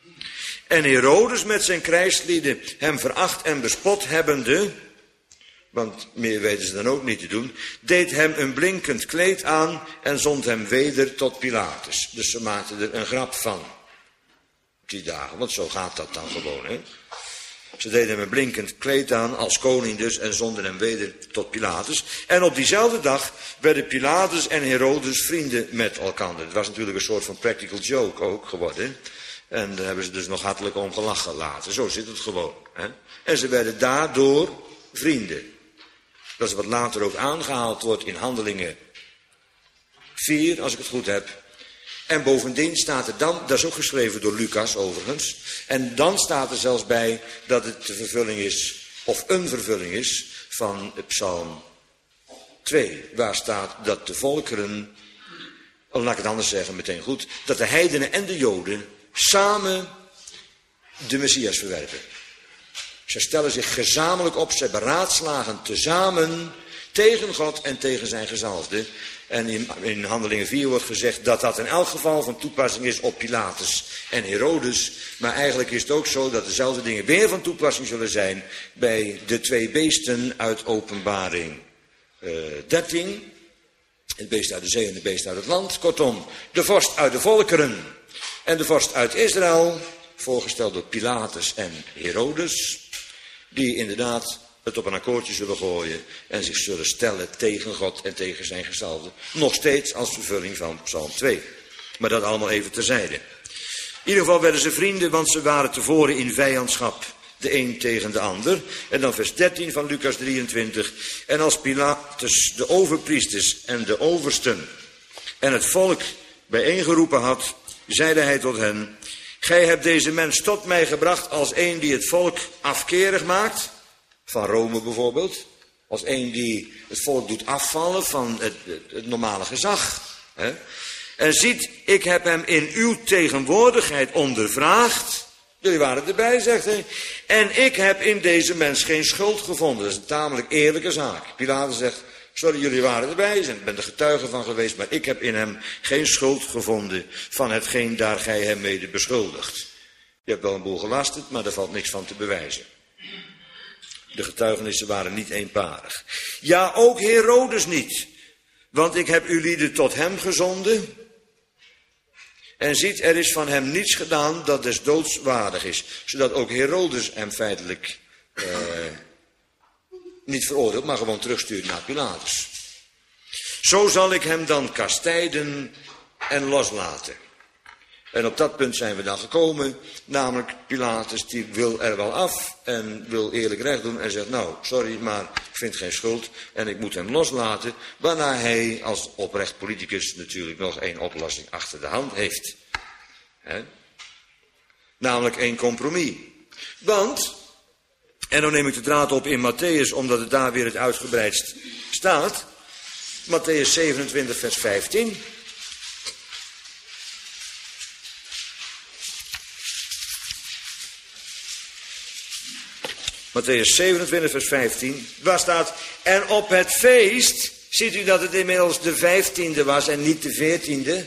En Herodes met zijn krijgslieden hem veracht en bespot hebbende, want meer weten ze dan ook niet te doen, deed hem een blinkend kleed aan en zond hem weder tot Pilatus. Dus ze maakten er een grap van, die dagen, want zo gaat dat dan gewoon, hè. Ze deden hem een blinkend kleed aan, als koning dus, en zonden hem weder tot Pilatus. En op diezelfde dag werden Pilatus en Herodes vrienden met elkaar. Het was natuurlijk een soort van practical joke ook geworden. En daar hebben ze dus nog hartelijk om gelachen laten. Zo zit het gewoon, hè. En ze werden daardoor vrienden. Dat is wat later ook aangehaald wordt in Handelingen vier, als ik het goed heb. En bovendien staat er dan, dat is ook geschreven door Lucas overigens, en dan staat er zelfs bij dat het de vervulling is, of een vervulling is, van Psalm twee. Waar staat dat de volkeren, oh, laat ik het anders zeggen meteen goed, dat de heidenen en de Joden samen de Messias verwerpen. Zij stellen zich gezamenlijk op, zij beraadslagen tezamen tegen God en tegen zijn gezalfde. En in, in Handelingen vier wordt gezegd dat dat in elk geval van toepassing is op Pilatus en Herodes. Maar eigenlijk is het ook zo dat dezelfde dingen weer van toepassing zullen zijn bij de twee beesten uit Openbaring uh, dertien. Het beest uit de zee en het beest uit het land. Kortom, de vorst uit de volkeren en de vorst uit Israël. voorgesteld door Pilatus en Herodes, die inderdaad het op een akkoordje zullen gooien en zich zullen stellen tegen God en tegen zijn gezalfde. Nog steeds als vervulling van Psalm twee. Maar dat allemaal even terzijde. In ieder geval werden ze vrienden, want ze waren tevoren in vijandschap, de een tegen de ander. En dan vers dertien van Lucas drieëntwintig. En als Pilatus de overpriesters en de oversten en het volk bijeengeroepen had, zeide hij tot hen: gij hebt deze mens tot mij gebracht als een die het volk afkerig maakt, van Rome bijvoorbeeld, als een die het volk doet afvallen van het, het, het normale gezag. Hè? En ziet, ik heb hem in uw tegenwoordigheid ondervraagd. Jullie waren erbij, zegt hij. En ik heb in deze mens geen schuld gevonden. Dat is een tamelijk eerlijke zaak. Pilatus zegt, sorry, jullie waren erbij, ik ben er getuige van geweest, maar ik heb in hem geen schuld gevonden van hetgeen daar gij hem mede beschuldigt. Je hebt wel een boel gelasterd, maar daar valt niks van te bewijzen. De getuigenissen waren niet eenparig. Ja, ook Herodes niet. Want ik heb uw lieden tot hem gezonden. En ziet, er is van hem niets gedaan dat des doods waardig is. Zodat ook Herodes hem feitelijk eh, niet veroordeelt, maar gewoon terugstuurt naar Pilatus. Zo zal ik hem dan kastijden en loslaten. En op dat punt zijn we dan gekomen, namelijk Pilatus die wil er wel af en wil eerlijk recht doen en zegt, nou, sorry, maar ik vind geen schuld en ik moet hem loslaten, waarna hij als oprecht politicus natuurlijk nog één oplossing achter de hand heeft. He? Namelijk één compromis. Want, en dan neem ik de draad op in Matthäus, omdat het daar weer het uitgebreidst staat, Matthäus zevenentwintig vers vijftien... Matthäus zevenentwintig vers vijftien, waar staat, en op het feest, ziet u dat het inmiddels de vijftiende was en niet de veertiende.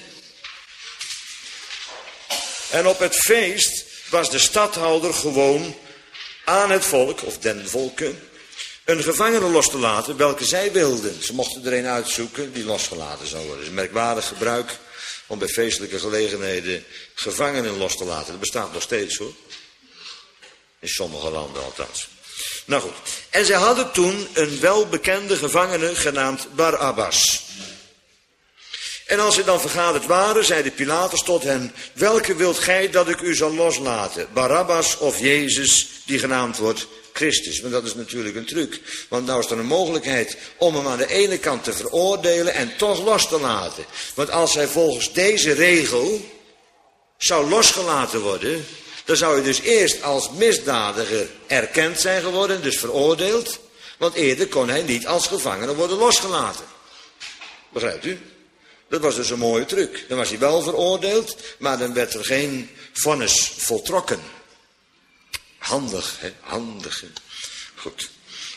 En op het feest was de stadhouder gewoon aan het volk, of den volken, een gevangene los te laten, welke zij wilden. Ze mochten er een uitzoeken die losgelaten zou worden. Het is een merkwaardig gebruik om bij feestelijke gelegenheden gevangenen los te laten. Dat bestaat nog steeds hoor. In sommige landen althans. Nou goed. En zij hadden toen een welbekende gevangene genaamd Barabbas. En als ze dan vergaderd waren, zeide Pilatus tot hen, welke wilt gij dat ik u zal loslaten? Barabbas of Jezus, die genaamd wordt Christus? Want dat is natuurlijk een truc. Want nou is er een mogelijkheid om hem aan de ene kant te veroordelen en toch los te laten. Want als hij volgens deze regel zou losgelaten worden, dan zou hij dus eerst als misdadiger erkend zijn geworden, dus veroordeeld. Want eerder kon hij niet als gevangene worden losgelaten. Begrijpt u? Dat was dus een mooie truc. Dan was hij wel veroordeeld, maar dan werd er geen vonnis voltrokken. Handig, hè? Handig. Hè? Goed.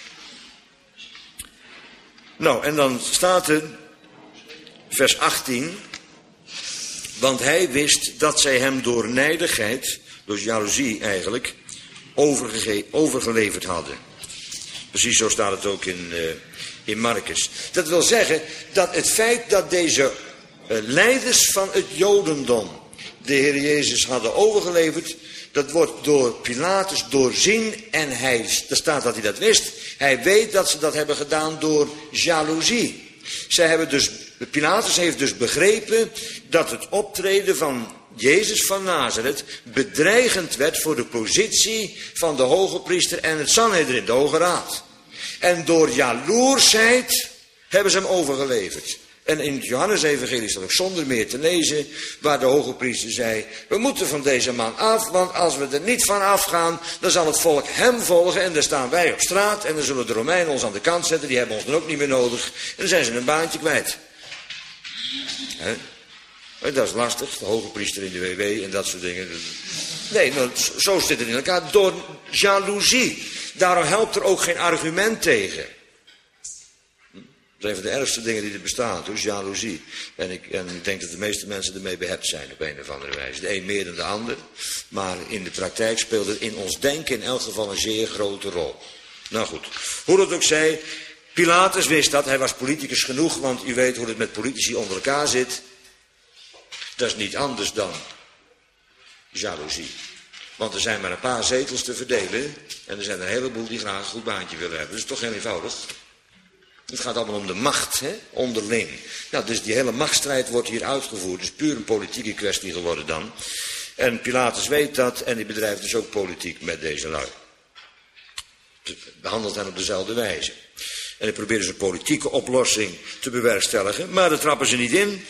Nou, en dan staat er, vers achttien. Want hij wist dat zij hem door nijdigheid, door jaloezie eigenlijk, overge- overgeleverd hadden. Precies zo staat het ook in, uh, in Marcus. Dat wil zeggen dat het feit dat deze uh, leiders van het Jodendom de Heer Jezus hadden overgeleverd, dat wordt door Pilatus doorzien en hij, er staat dat hij dat wist. Hij weet dat ze dat hebben gedaan door jaloezie. Zij hebben dus, Pilatus heeft dus begrepen dat het optreden van Jezus van Nazareth bedreigend werd voor de positie van de hoge priester en het Sanhedrin, de Hoge Raad. En door jaloersheid hebben ze hem overgeleverd. En in het Johannes-evangelie staat ook zonder meer te lezen, waar de hoge priester zei, we moeten van deze man af, want als we er niet van afgaan, dan zal het volk hem volgen en dan staan wij op straat en dan zullen de Romeinen ons aan de kant zetten, die hebben ons dan ook niet meer nodig. En dan zijn ze een baantje kwijt. He? Dat is lastig, de hoge priester in de W W en dat soort dingen. Nee, nou, zo zit het in elkaar, door jaloezie. Daarom helpt er ook geen argument tegen. Dat is een van de ergste dingen die er bestaan, dus jaloezie. En ik, en ik denk dat de meeste mensen ermee behept zijn op een of andere wijze. De een meer dan de ander. Maar in de praktijk speelt het in ons denken in elk geval een zeer grote rol. Nou goed, hoe dat ook zij, Pilatus wist dat, hij was politicus genoeg, want u weet hoe het met politici onder elkaar zit. Dat is niet anders dan jaloezie. Want er zijn maar een paar zetels te verdelen. En er zijn er een heleboel die graag een goed baantje willen hebben. Dat is toch heel eenvoudig. Het gaat allemaal om de macht, hè? Onderling. Nou, dus die hele machtsstrijd wordt hier uitgevoerd. Het is puur een politieke kwestie geworden dan. En Pilatus weet dat en die bedrijft dus ook politiek met deze lui. Behandelt hen op dezelfde wijze. En hij probeert dus een politieke oplossing te bewerkstelligen. Maar daar trappen ze niet in.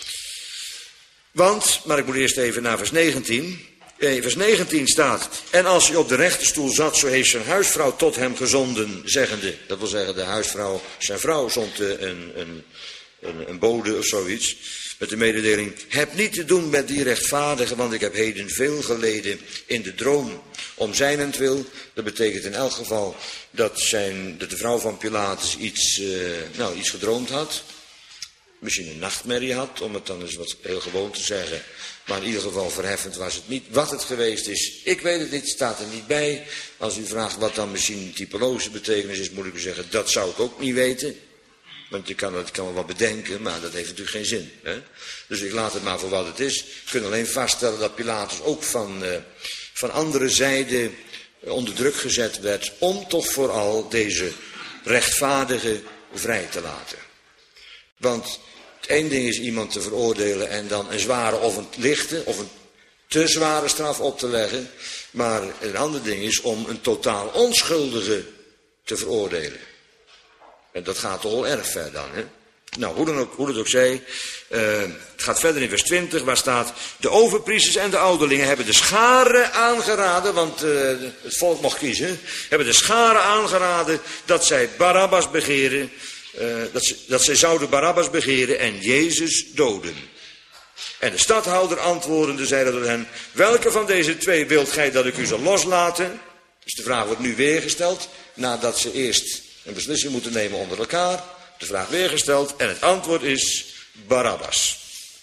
Want, maar ik moet eerst even naar vers negentien. In vers negentien staat, en als hij op de rechterstoel zat, zo heeft zijn huisvrouw tot hem gezonden, zeggende, dat wil zeggen de huisvrouw, zijn vrouw zond een, een, een, een bode of zoiets, met de mededeling, heb niet te doen met die rechtvaardige, want ik heb heden veel geleden in de droom om zijnentwil. Dat betekent in elk geval dat, zijn, dat de vrouw van Pilatus iets, uh, nou, iets gedroomd had. Misschien een nachtmerrie had, om het dan eens wat heel gewoon te zeggen. Maar in ieder geval verheffend was het niet. Wat het geweest is, ik weet het niet, staat er niet bij. Als u vraagt wat dan misschien typologische betekenis is, moet ik u zeggen, dat zou ik ook niet weten. Want je kan het kan wel wat bedenken, maar dat heeft natuurlijk geen zin. Hè? Dus ik laat het maar voor wat het is. We kunnen alleen vaststellen dat Pilatus ook van, uh, van andere zijde onder druk gezet werd, om toch vooral deze rechtvaardige vrij te laten. Want het één ding is iemand te veroordelen en dan een zware of een lichte of een te zware straf op te leggen. Maar een ander ding is om een totaal onschuldige te veroordelen. En dat gaat toch wel erg ver dan, hè? Nou, hoe, dan ook, hoe het ook zij, uh, het gaat verder in vers twintig, waar staat, de overpriesters en de ouderlingen hebben de scharen aangeraden, want uh, het volk mocht kiezen, hebben de scharen aangeraden dat zij Barabbas begeren, uh, dat, ze, dat zij zouden Barabbas begeren en Jezus doden. En de stadhouder antwoordende zeide tot hen, welke van deze twee wilt gij dat ik u zal loslaten? Dus de vraag wordt nu weer gesteld, nadat ze eerst een beslissing moeten nemen onder elkaar. De vraag weer gesteld en het antwoord is Barabbas.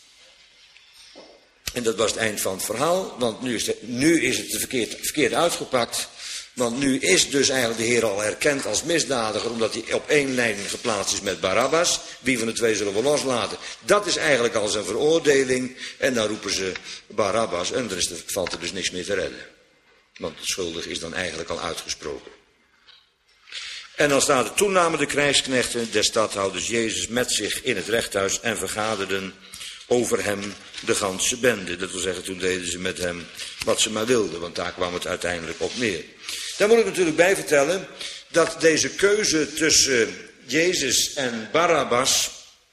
En dat was het eind van het verhaal, want nu is, de, nu is het verkeerd, verkeerd uitgepakt. Want nu is dus eigenlijk de Heer al erkend als misdadiger, omdat hij op één lijn geplaatst is met Barabbas. Wie van de twee zullen we loslaten? Dat is eigenlijk al zijn veroordeling. En dan roepen ze Barabbas en er is, valt er dus niks meer te redden. Want de schuldig is dan eigenlijk al uitgesproken. En dan staat er, toen namen de krijgsknechten des stadhouders Jezus met zich in het rechthuis en vergaderden over hem de ganse bende. Dat wil zeggen, toen deden ze met hem wat ze maar wilden, want daar kwam het uiteindelijk op neer. Daar moet ik natuurlijk bij vertellen dat deze keuze tussen Jezus en Barabbas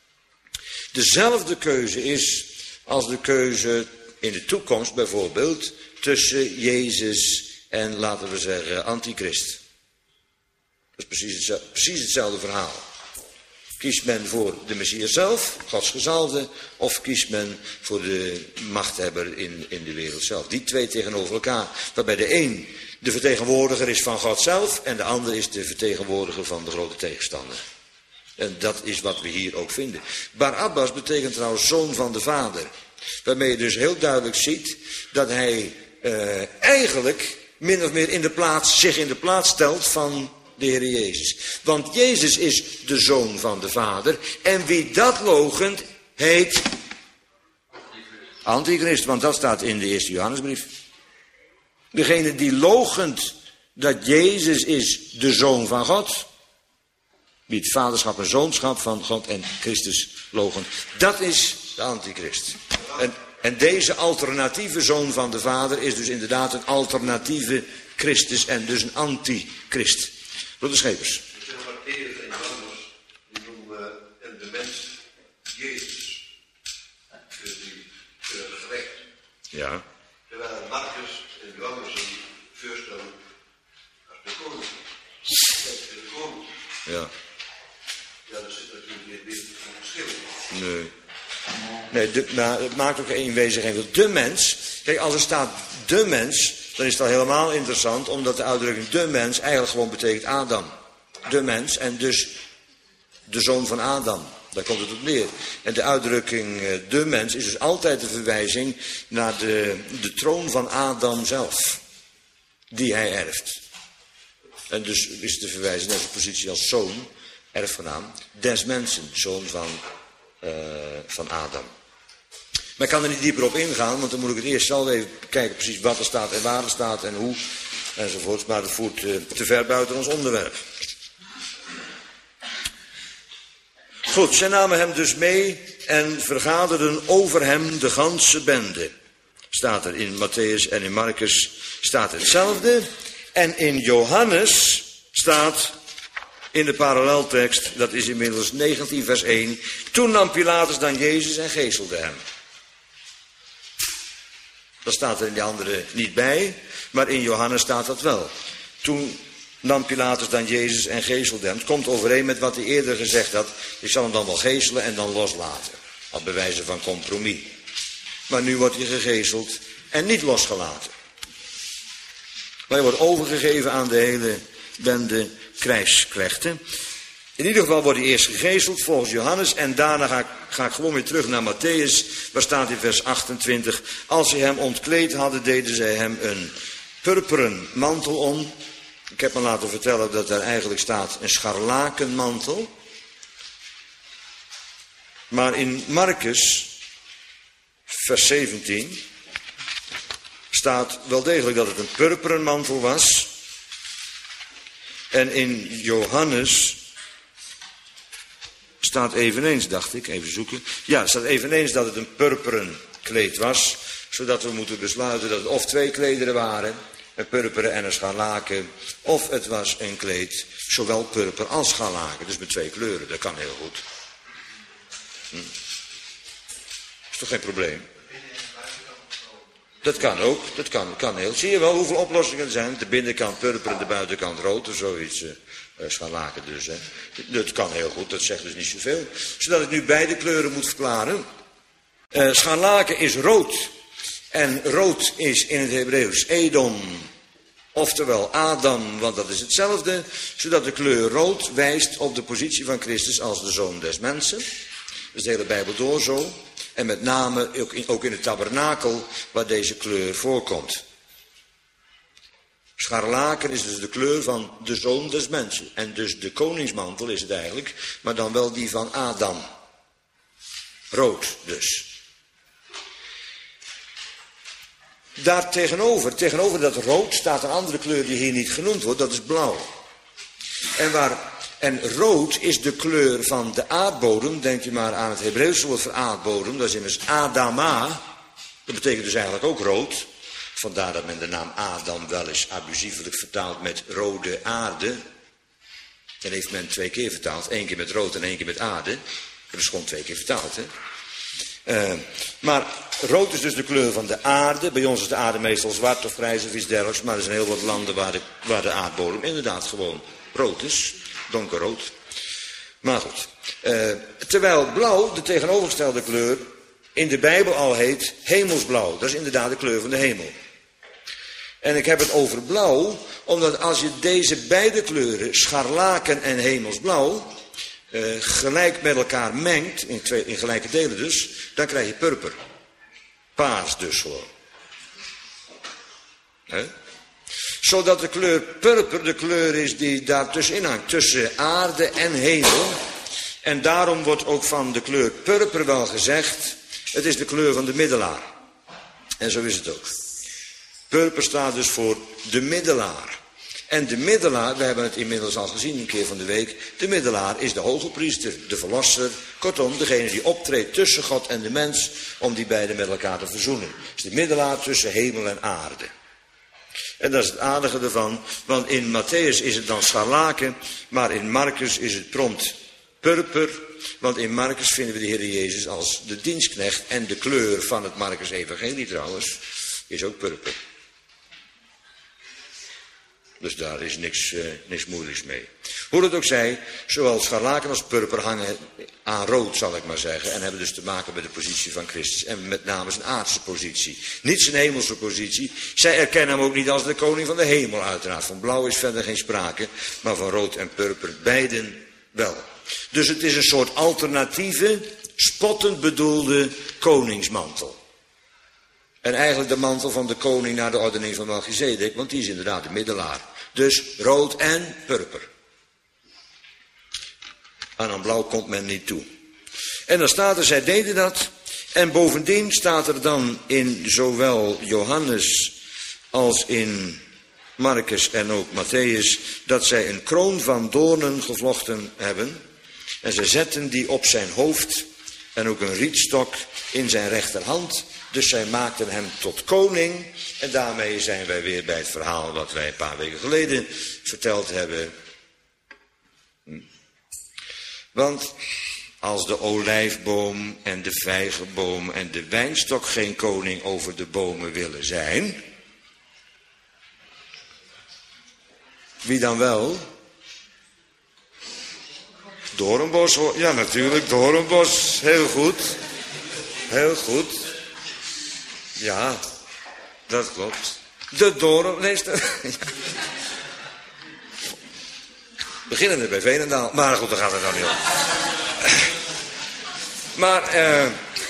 dezelfde keuze is als de keuze in de toekomst bijvoorbeeld tussen Jezus en, laten we zeggen, Antichrist. Dat is precies hetzelfde, precies hetzelfde verhaal. Kiest men voor de Messias zelf, Gods gezalfde, of kiest men voor de machthebber in, in de wereld zelf. Die twee tegenover elkaar, waarbij de een de vertegenwoordiger is van God zelf en de ander is de vertegenwoordiger van de grote tegenstander. En dat is wat we hier ook vinden. Barabbas betekent trouwens zoon van de vader. Waarmee je dus heel duidelijk ziet dat hij uh, eigenlijk min of meer in de plaats, zich in de plaats stelt van de Heer Jezus. Want Jezus is de zoon van de Vader. En wie dat loochent, heet Antichrist. Want dat staat in de eerste Johannesbrief. Degene die loochent dat Jezus is de zoon van God. Wie het vaderschap en zoonschap van God en Christus loochent. Dat is de Antichrist. En, en deze alternatieve zoon van de Vader is dus inderdaad een alternatieve Christus en dus een antichrist. Door de schepers. Zeg maar, Edith en Johannes, die noemen uh, de mens Jezus. Dus die uh, gerecht. Ja. Terwijl Marcus en Johannes die voorstellen als de koning. De koning. Ja. Ja, dat zit natuurlijk weer weer een verschil. Nee. Nee, de, maar het maakt ook in wezen geen verschil. De mens, kijk, als er staat de mens, dan is het al helemaal interessant, omdat de uitdrukking de mens eigenlijk gewoon betekent Adam. De mens en dus de zoon van Adam. Daar komt het op neer. En de uitdrukking de mens is dus altijd de verwijzing naar de, de troon van Adam zelf. Die hij erft. En dus is het de verwijzing naar zijn positie als zoon, erfgenaam, des mensen, zoon van, uh, van Adam. Maar ik kan er niet dieper op ingaan, want dan moet ik het eerst zelf even kijken precies wat er staat en waar er staat en hoe enzovoorts. Maar dat voert uh, te ver buiten ons onderwerp. Goed, zij namen hem dus mee en vergaderden over hem de ganse bende. Staat er in Matthäus en in Marcus staat hetzelfde. En in Johannes staat in de paralleltekst, dat is inmiddels negentien vers één. Toen nam Pilatus dan Jezus en geeselde hem. Dat staat er in die andere niet bij, maar in Johannes staat dat wel. Toen nam Pilatus dan Jezus en geeselde hem. Het komt overeen met wat hij eerder gezegd had. Ik zal hem dan wel geeselen en dan loslaten. Als bewijzen van compromis. Maar nu wordt hij gegezeld en niet losgelaten. Maar hij wordt overgegeven aan de hele bende krijgsknechten. In ieder geval wordt hij eerst gegezeld volgens Johannes. En daarna ga ik, ga ik gewoon weer terug naar Matthäus. Waar staat in vers achtentwintig. Als ze hem ontkleed hadden, deden zij hem een purperen mantel om. Ik heb me laten vertellen dat er eigenlijk staat een scharlakenmantel. Maar in Marcus, vers zeventien, staat wel degelijk dat het een purperen mantel was. En in Johannes staat eveneens, dacht ik, even zoeken. Ja, staat eveneens dat het een purperen kleed was. Zodat we moeten besluiten dat het of twee klederen waren. Een purperen en een scharlaken. Of het was een kleed, zowel purper als scharlaken. Dus met twee kleuren, dat kan heel goed. Hm. Is toch geen probleem? Dat kan ook, dat kan, kan heel. Zie je wel hoeveel oplossingen er zijn? De binnenkant purper en de buitenkant rood of zoiets. Uh, scharlaken dus, hè. Dat kan heel goed, dat zegt dus niet zoveel. Zodat ik nu beide kleuren moet verklaren. Uh, scharlaken is rood. En rood is in het Hebreeuws Edom, oftewel Adam, want dat is hetzelfde. Zodat de kleur rood wijst op de positie van Christus als de Zoon des Mensen. Dat is de hele Bijbel door zo. En met name ook in, ook in het tabernakel waar deze kleur voorkomt. Scharlaken is dus de kleur van de Zoon des Mensen. En dus de koningsmantel is het eigenlijk, maar dan wel die van Adam. Rood dus. Daar tegenover, tegenover dat rood staat een andere kleur die hier niet genoemd wordt, dat is blauw. En, waar, en rood is de kleur van de aardbodem, denk je maar aan het Hebreeuwse woord voor aardbodem, dat is immers Adama, dat betekent dus eigenlijk ook rood. Vandaar dat men de naam Adam wel eens abusievelijk vertaalt met rode aarde. Dan heeft men twee keer vertaald, één keer met rood en één keer met aarde. Dat is gewoon twee keer vertaald, hè. Uh, maar rood is dus de kleur van de aarde. Bij ons is de aarde meestal zwart of grijs of iets dergelijks. Maar er zijn heel wat landen waar de, waar de aardbodem inderdaad gewoon rood is. Donkerrood. Maar goed. Uh, terwijl blauw, de tegenovergestelde kleur, in de Bijbel al heet hemelsblauw. Dat is inderdaad de kleur van de hemel. En ik heb het over blauw, omdat als je deze beide kleuren, scharlaken en hemelsblauw, Uh, gelijk met elkaar mengt, in, twee, in gelijke delen dus, dan krijg je purper. Paars dus gewoon. He? Zodat de kleur purper de kleur is die daar tussenin hangt, tussen aarde en hemel. En daarom wordt ook van de kleur purper wel gezegd, het is de kleur van de middelaar. En zo is het ook. Purper staat dus voor de middelaar. En de middelaar, we hebben het inmiddels al gezien een keer van de week, de middelaar is de hoge priester, de verlosser, kortom degene die optreedt tussen God en de mens om die beiden met elkaar te verzoenen. Het is de middelaar tussen hemel en aarde. En dat is het aardige ervan, want in Matthäus is het dan scharlaken, maar in Marcus is het prompt purper, want in Marcus vinden we de Heer Jezus als de dienstknecht en de kleur van het Marcus evangelie trouwens is ook purper. Dus daar is niks, uh, niks moeilijks mee. Hoe het ook zij, zowel scharlaken als purper hangen aan rood, zal ik maar zeggen. En hebben dus te maken met de positie van Christus. En met name zijn aardse positie. Niet zijn hemelse positie. Zij erkennen hem ook niet als de koning van de hemel uiteraard. Van blauw is verder geen sprake. Maar van rood en purper, beiden wel. Dus het is een soort alternatieve, spottend bedoelde koningsmantel. En eigenlijk de mantel van de koning naar de ordening van Melchizedek, want die is inderdaad de middelaar. Dus rood en purper. En aan blauw komt men niet toe. En dan staat er, zij deden dat. En bovendien staat er dan in zowel Johannes als in Marcus en ook Matthäus dat zij een kroon van doornen gevlochten hebben. En ze zetten die op zijn hoofd en ook een rietstok in zijn rechterhand. Dus zij maakten hem tot koning. En daarmee zijn wij weer bij het verhaal wat wij een paar weken geleden verteld hebben. Want als de olijfboom en de vijgenboom en de wijnstok geen koning over de bomen willen zijn, wie dan wel? Doornbos, ja natuurlijk, doornbos, heel goed. Heel goed. Ja, dat klopt. De doorn, lees de... Beginnende bij Veenendaal, maar goed, daar gaat het dan niet om. Maar, eh...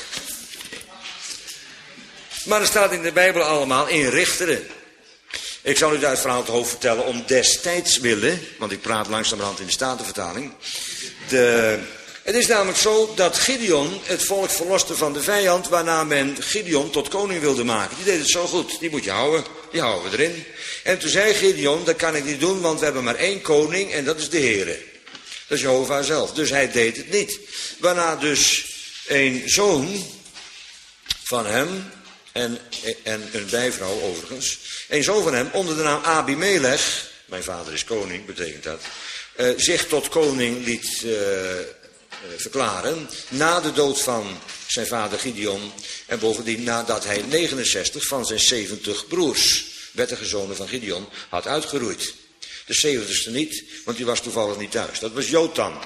maar er staat in de Bijbel allemaal in Richteren. Ik zal u uit het verhaal het hoofd vertellen om destijds willen, want ik praat langzamerhand in de Statenvertaling. De, het is namelijk zo dat Gideon het volk verloste van de vijand, waarna men Gideon tot koning wilde maken. Die deed het zo goed, die moet je houden, die houden we erin. En toen zei Gideon, dat kan ik niet doen, want we hebben maar één koning en dat is de Heere. Dat is Jehovah zelf, dus hij deed het niet. Waarna dus een zoon van hem, en, en een bijvrouw overigens, een zoon van hem onder de naam Abimelech, mijn vader is koning, betekent dat, uh, zich tot koning liet uh, uh, verklaren na de dood van zijn vader Gideon en bovendien nadat hij negenenzestig van zijn zeventig broers, wettige zonen van Gideon, had uitgeroeid. De zeventigste niet, want die was toevallig niet thuis. Dat was Jotam.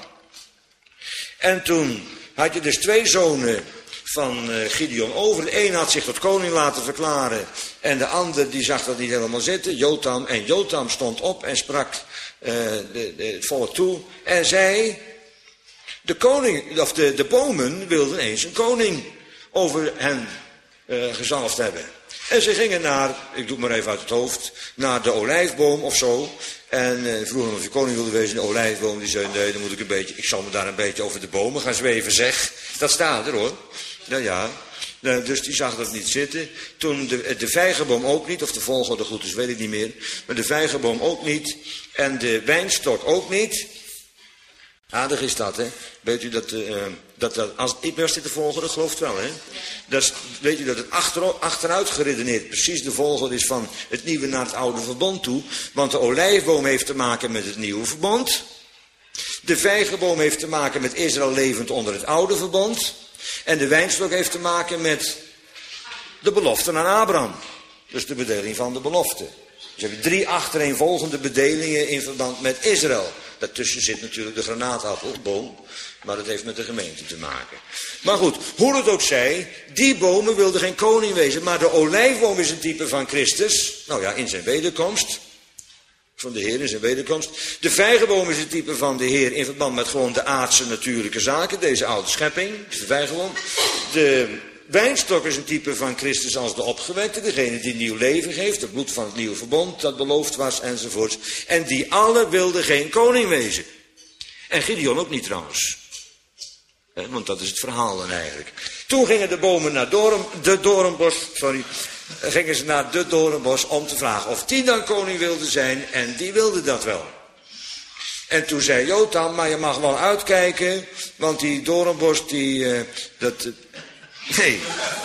En toen had je dus twee zonen van uh, Gideon over. De een had zich tot koning laten verklaren en de ander die zag dat niet helemaal zitten, Jotam. En Jotam stond op en sprak uh, de, de, het volk toe en zei, de, koning, of de, de bomen wilden eens een koning over hen uh, gezalfd hebben. En ze gingen naar, ik doe het maar even uit het hoofd, naar de olijfboom of zo. En uh, vroegen of je koning wilde wezen, de olijfboom, die zei, nee, dan moet ik een beetje, ik zal me daar een beetje over de bomen gaan zweven, zeg. Dat staat er hoor. Ja, ja. Uh, dus die zag dat niet zitten. Toen de, de vijgenboom ook niet, of de volgorde goed is, weet ik niet meer. Maar de vijgenboom ook niet. En de wijnstok ook niet. Aardig is dat, hè. Weet u dat, uh, dat, dat als ik was dit de volgorde, gelooft wel, hè. Dat is, weet u dat het achter, achteruit geredeneerd precies de volgorde is van het nieuwe naar het oude verbond toe. Want de olijfboom heeft te maken met het nieuwe verbond. De vijgenboom heeft te maken met Israël levend onder het oude verbond. En de wijnstok heeft te maken met de belofte aan Abraham. Dus de bedeling van de belofte. Dus heb je drie achtereenvolgende bedelingen in verband met Israël. Daartussen zit natuurlijk de granaatappelboom, maar dat heeft met de gemeente te maken. Maar goed, hoe het ook zij, die bomen wilden geen koning wezen, maar de olijfboom is een type van Christus. Nou ja, in zijn wederkomst. Van de Heer in zijn wederkomst. De vijgenboom is een type van de Heer in verband met gewoon de aardse natuurlijke zaken, deze oude schepping, is de vijgenboom. De wijnstok is een type van Christus als de opgewekte, degene die nieuw leven geeft, het bloed van het nieuwe verbond dat beloofd was enzovoorts. En die alle wilden geen koning wezen. En Gideon ook niet trouwens. He, want dat is het verhaal dan eigenlijk. Toen gingen de bomen naar Doorn, de Doornbos, sorry, gingen ze naar de Doornbos om te vragen of die dan koning wilde zijn en die wilde dat wel. En toen zei Jotam, maar je mag wel uitkijken, want die Doornbos die, uh, dat... Uh, Nee.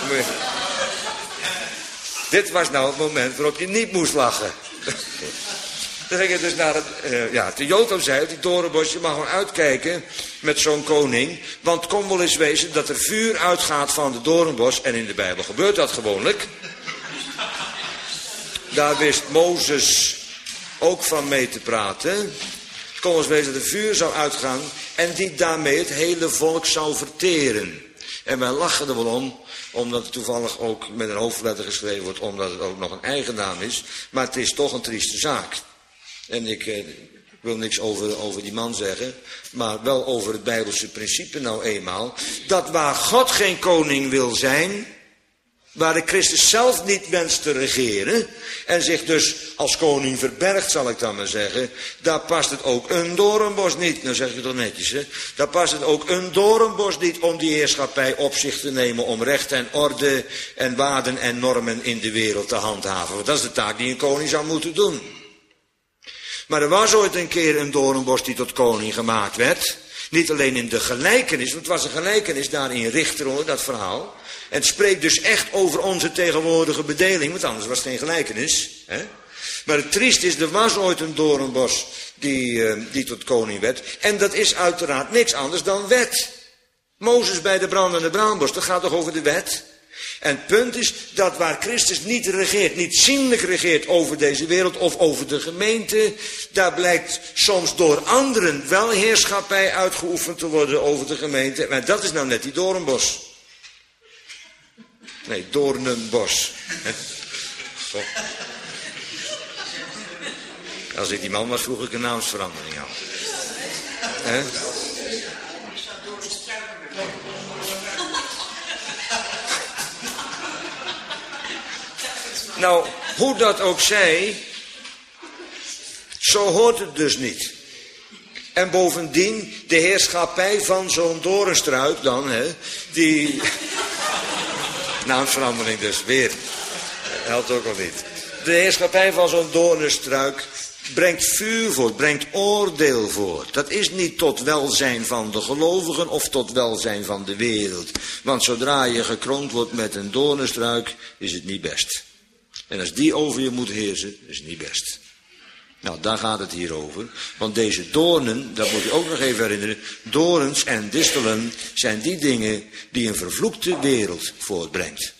Dit was nou het moment waarop je niet moest lachen. Dan ging je dus naar het... Uh, ja, de Jotam zei, die Doornbos, je mag gewoon uitkijken met zo'n koning. Want het kon wel eens wezen dat er vuur uitgaat van de Doornbos. En in de Bijbel gebeurt dat gewoonlijk. Daar wist Mozes ook van mee te praten. Het kon wel eens wezen dat er vuur zou uitgaan. En die daarmee het hele volk zou verteren. En wij lachen er wel om, omdat het toevallig ook met een hoofdletter geschreven wordt, omdat het ook nog een eigen naam is. Maar het is toch een trieste zaak. En ik eh, wil niks over, over die man zeggen, maar wel over het Bijbelse principe nou eenmaal. Dat waar God geen koning wil zijn, waar de Christus zelf niet wenst te regeren en zich dus als koning verbergt, zal ik dan maar zeggen, daar past het ook een doornbos niet. Nou zeg je toch netjes, hè? Daar past het ook een doornbos niet om die heerschappij op zich te nemen, om recht en orde en waarden en normen in de wereld te handhaven. Want dat is de taak die een koning zou moeten doen. Maar er was ooit een keer een doornbos die tot koning gemaakt werd. Niet alleen in de gelijkenis, want het was een gelijkenis daar in Richter, hoor, dat verhaal. En het spreekt dus echt over onze tegenwoordige bedeling, want anders was het geen gelijkenis. Hè? Maar het triest is, er was ooit een doornbos die, uh, die tot koning werd. En dat is uiteraard niks anders dan wet. Mozes bij de brandende braambos, dat gaat toch over de wet? En het punt is dat waar Christus niet regeert, niet zienlijk regeert over deze wereld of over de gemeente, daar blijkt soms door anderen wel heerschappij uitgeoefend te worden over de gemeente. Maar dat is nou net die doornbos. Nee, doornenbos. Als ik die man was, vroeg ik een naamsverandering aan. He? Nou, hoe dat ook zij, zo hoort het dus niet. En bovendien, de heerschappij van zo'n doornstruik dan, hè, die... Naamsverandering dus, weer. Helpt ook al niet. De heerschappij van zo'n doornstruik brengt vuur voort, brengt oordeel voort. Dat is niet tot welzijn van de gelovigen of tot welzijn van de wereld. Want zodra je gekroond wordt met een doornstruik, is het niet best. En als die over je moet heersen, is het niet best. Nou, daar gaat het hier over. Want deze doornen, dat moet je ook nog even herinneren, dorens en distelen zijn die dingen die een vervloekte wereld voortbrengt.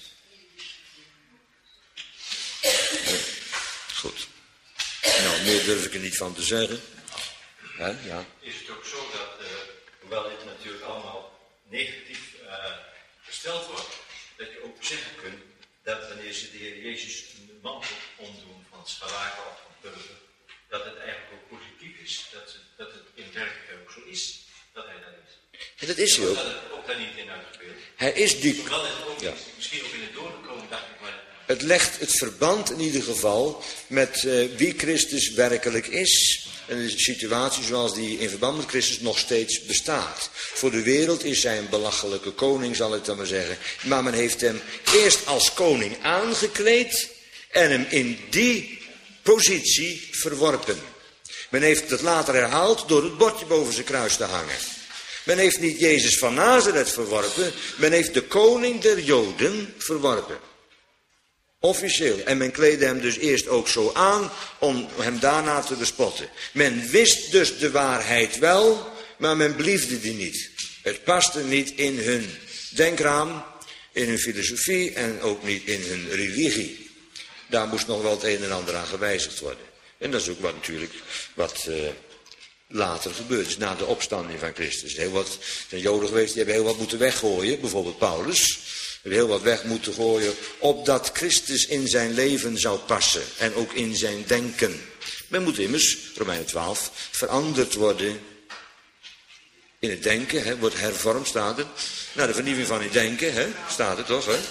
Goed. Nou, meer durf ik er niet van te zeggen. He, ja. Is het ook zo dat, uh, hoewel dit natuurlijk allemaal negatief uh, gesteld wordt, dat je ook zeggen kunt dat wanneer ze de Heer Jezus een mantel omdoen van scharlaken of van purper, dat het eigenlijk ook positief is, dat, ze, dat het in werkelijkheid ook zo is, dat hij dat is. En dat is hij ook. Dat het ook daar niet in uitgespeeld. Hij is die... Hoewel het ook ja. is, misschien ook in het doorgekomen, dacht ik maar. Het legt het verband in ieder geval met uh, wie Christus werkelijk is. Een situatie zoals die in verband met Christus nog steeds bestaat. Voor de wereld is hij een belachelijke koning, zal ik dan maar zeggen. Maar men heeft hem eerst als koning aangekleed en hem in die positie verworpen. Men heeft het later herhaald door het bordje boven zijn kruis te hangen. Men heeft niet Jezus van Nazareth verworpen, men heeft de koning der Joden verworpen. Officieel. En men kleedde hem dus eerst ook zo aan om hem daarna te bespotten. Men wist dus de waarheid wel, maar men beliefde die niet. Het paste niet in hun denkraam, in hun filosofie en ook niet in hun religie. Daar moest nog wel het een en ander aan gewijzigd worden. En dat is ook wat natuurlijk wat uh, later gebeurd is, na de opstanding van Christus. Heel wat, er zijn Joden geweest, die hebben heel wat moeten weggooien, bijvoorbeeld Paulus. Heel wat weg moeten gooien, opdat Christus in zijn leven zou passen en ook in zijn denken. Men moet immers, Romeinen twaalf, veranderd worden in het denken, hè, wordt hervormd, staat er. Nou, de vernieuwing van het denken, hè, staat er toch, hè.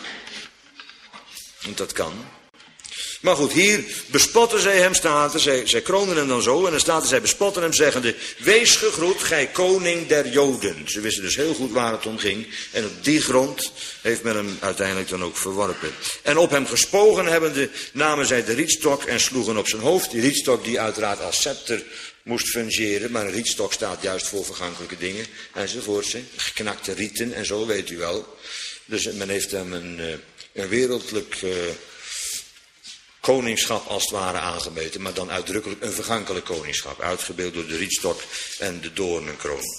Want dat kan. Maar goed, hier bespotten zij hem, staat er, zij, zij kroonden hem dan zo, en dan staat er, zij bespotten hem, zeggende, wees gegroet, gij koning der Joden. Ze wisten dus heel goed waar het om ging, en op die grond heeft men hem uiteindelijk dan ook verworpen. En op hem gespogen hebbende, namen zij de rietstok en sloegen op zijn hoofd. Die rietstok die uiteraard als scepter moest fungeren, maar een rietstok staat juist voor vergankelijke dingen, enzovoorts. Geknakte rieten en zo, weet u wel. Dus men heeft hem een, een wereldlijk... Uh, koningschap als het ware aangemeten, maar dan uitdrukkelijk een vergankelijk koningschap, uitgebeeld door de rietstok en de doornenkroon.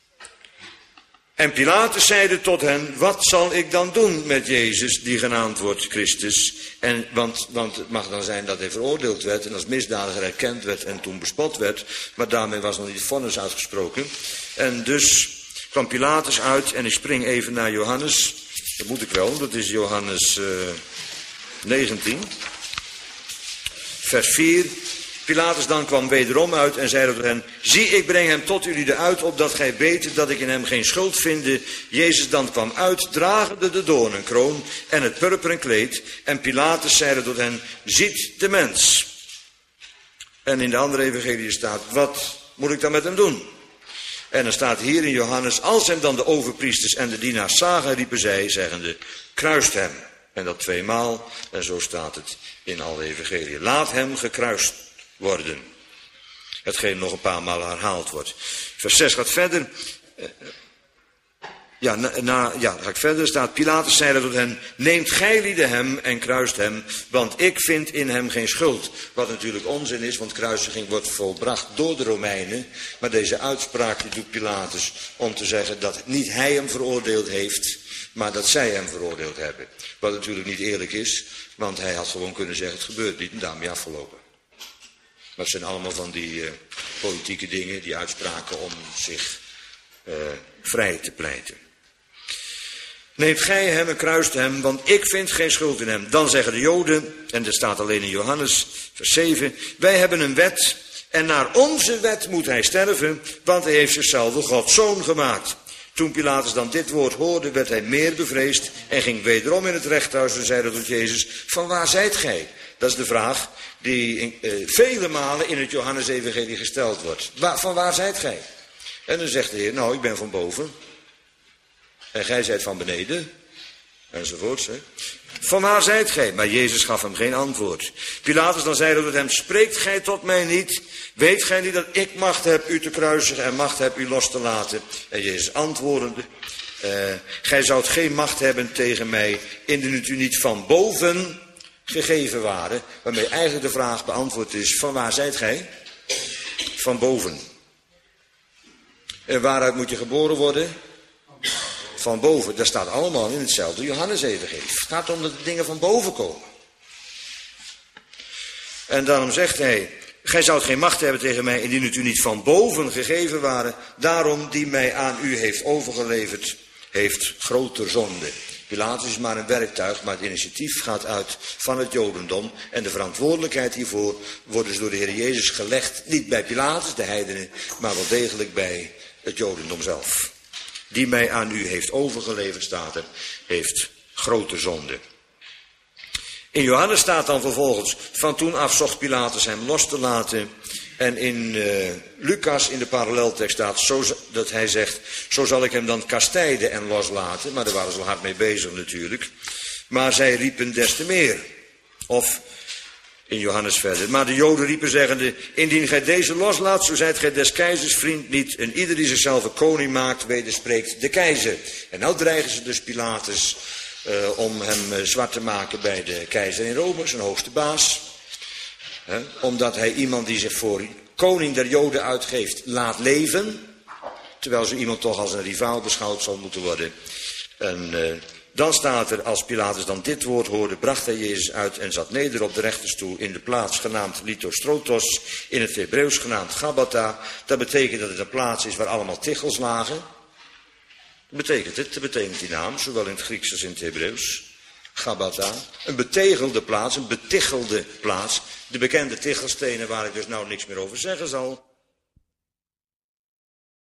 En Pilatus zeide tot hen, wat zal ik dan doen met Jezus, die genaamd wordt Christus? En, want, want het mag dan zijn dat hij veroordeeld werd en als misdadiger erkend werd en toen bespot werd, maar daarmee was nog niet het vonnis uitgesproken. En dus kwam Pilatus uit en ik spring even naar Johannes, dat moet ik wel, dat is Johannes uh, negentien. Vers vier, Pilatus dan kwam wederom uit en zeide tot hen: zie, ik breng hem tot jullie uit, opdat gij weet dat ik in hem geen schuld vinde. Jezus dan kwam uit, dragende de doornenkroon en het purperen kleed. En Pilatus zeide tot hen: ziet de mens. En in de andere evangelie staat: wat moet ik dan met hem doen? En dan staat hier in Johannes: als hem dan de overpriesters en de dienaars zagen, riepen zij, zeggende: kruist hem. En dat tweemaal, en zo staat het in alle evangelieën. Laat hem gekruist worden. Hetgeen nog een paar maal herhaald wordt. Vers zes gaat verder. Ja, na, na, ja, dan ga ik verder. Staat: Pilatus zeide tot hen: neemt gij lieden hem en kruist hem, want ik vind in hem geen schuld. Wat natuurlijk onzin is, want kruisiging wordt volbracht door de Romeinen. Maar deze uitspraak die doet Pilatus om te zeggen dat niet hij hem veroordeeld heeft, maar dat zij hem veroordeeld hebben. Wat natuurlijk niet eerlijk is, want hij had gewoon kunnen zeggen: het gebeurt niet, en daarmee afgelopen. Maar het zijn allemaal van die uh, politieke dingen, die uitspraken om zich uh, vrij te pleiten. Neemt gij hem en kruist hem, want ik vind geen schuld in hem. Dan zeggen de Joden, en dat staat alleen in Johannes, vers zeven: wij hebben een wet, en naar onze wet moet hij sterven, want hij heeft zichzelf Gods zoon gemaakt. Toen Pilatus dan dit woord hoorde, werd hij meer bevreesd en ging wederom in het rechthuis en zeide tot Jezus: van waar zijt gij? Dat is de vraag die in, uh, vele malen in het Johannes-evangelie gesteld wordt. Waar, van waar zijt gij? En dan zegt de Heer: nou, ik ben van boven. En gij zijt van beneden. Enzovoorts. Hè. Van waar zijt gij? Maar Jezus gaf hem geen antwoord. Pilatus dan zeide tot hem: spreekt gij tot mij niet? Weet gij niet dat ik macht heb u te kruisigen en macht heb u los te laten? En Jezus antwoordende: uh, gij zoudt geen macht hebben tegen mij, indien het u niet van boven gegeven waren. Waarmee eigenlijk de vraag beantwoord is: van waar zijt gij? Van boven. En waaruit moet je geboren worden? Van boven. Dat staat allemaal in hetzelfde Johannes-evangelie. Het gaat om dat de dingen van boven komen. En daarom zegt hij: gij zoudt geen macht hebben tegen mij, indien het u niet van boven gegeven waren. Daarom die mij aan u heeft overgeleverd, heeft groter zonde. Pilatus is maar een werktuig, maar het initiatief gaat uit van het Jodendom. En de verantwoordelijkheid hiervoor wordt dus door de Heer Jezus gelegd. Niet bij Pilatus, de heidenen, maar wel degelijk bij het Jodendom zelf. Die mij aan u heeft overgeleverd, staat er, heeft grote zonde. In Johannes staat dan vervolgens: van toen af zocht Pilatus hem los te laten. En in uh, Lucas in de paralleltekst staat zo, dat hij zegt: zo zal ik hem dan kastijden en loslaten. Maar daar waren ze al hard mee bezig natuurlijk. Maar zij riepen des te meer. Of in Johannes verder: maar de Joden riepen zeggende: indien gij deze loslaat, zo zijt gij des keizers vriend niet. En ieder die zichzelf een koning maakt, wederspreekt de keizer. En nou dreigen ze dus Pilatus uh, om hem uh, zwart te maken bij de keizer in Rome, zijn hoogste baas. He, omdat hij iemand die zich voor koning der Joden uitgeeft laat leven, terwijl zo iemand toch als een rivaal beschouwd zal moeten worden. En uh, dan staat er: als Pilatus dan dit woord hoorde, bracht hij Jezus uit en zat neder op de rechterstoel in de plaats genaamd Lithostrotos, in het Hebreeuws genaamd Gabbatha. Dat betekent dat het een plaats is waar allemaal tichels lagen. Dat betekent het, dat betekent die naam, zowel in het Grieks als in het Hebreeuws. Gabbatha, een betegelde plaats, een betichelde plaats. De bekende tichelstenen waar ik dus nou niks meer over zeggen zal.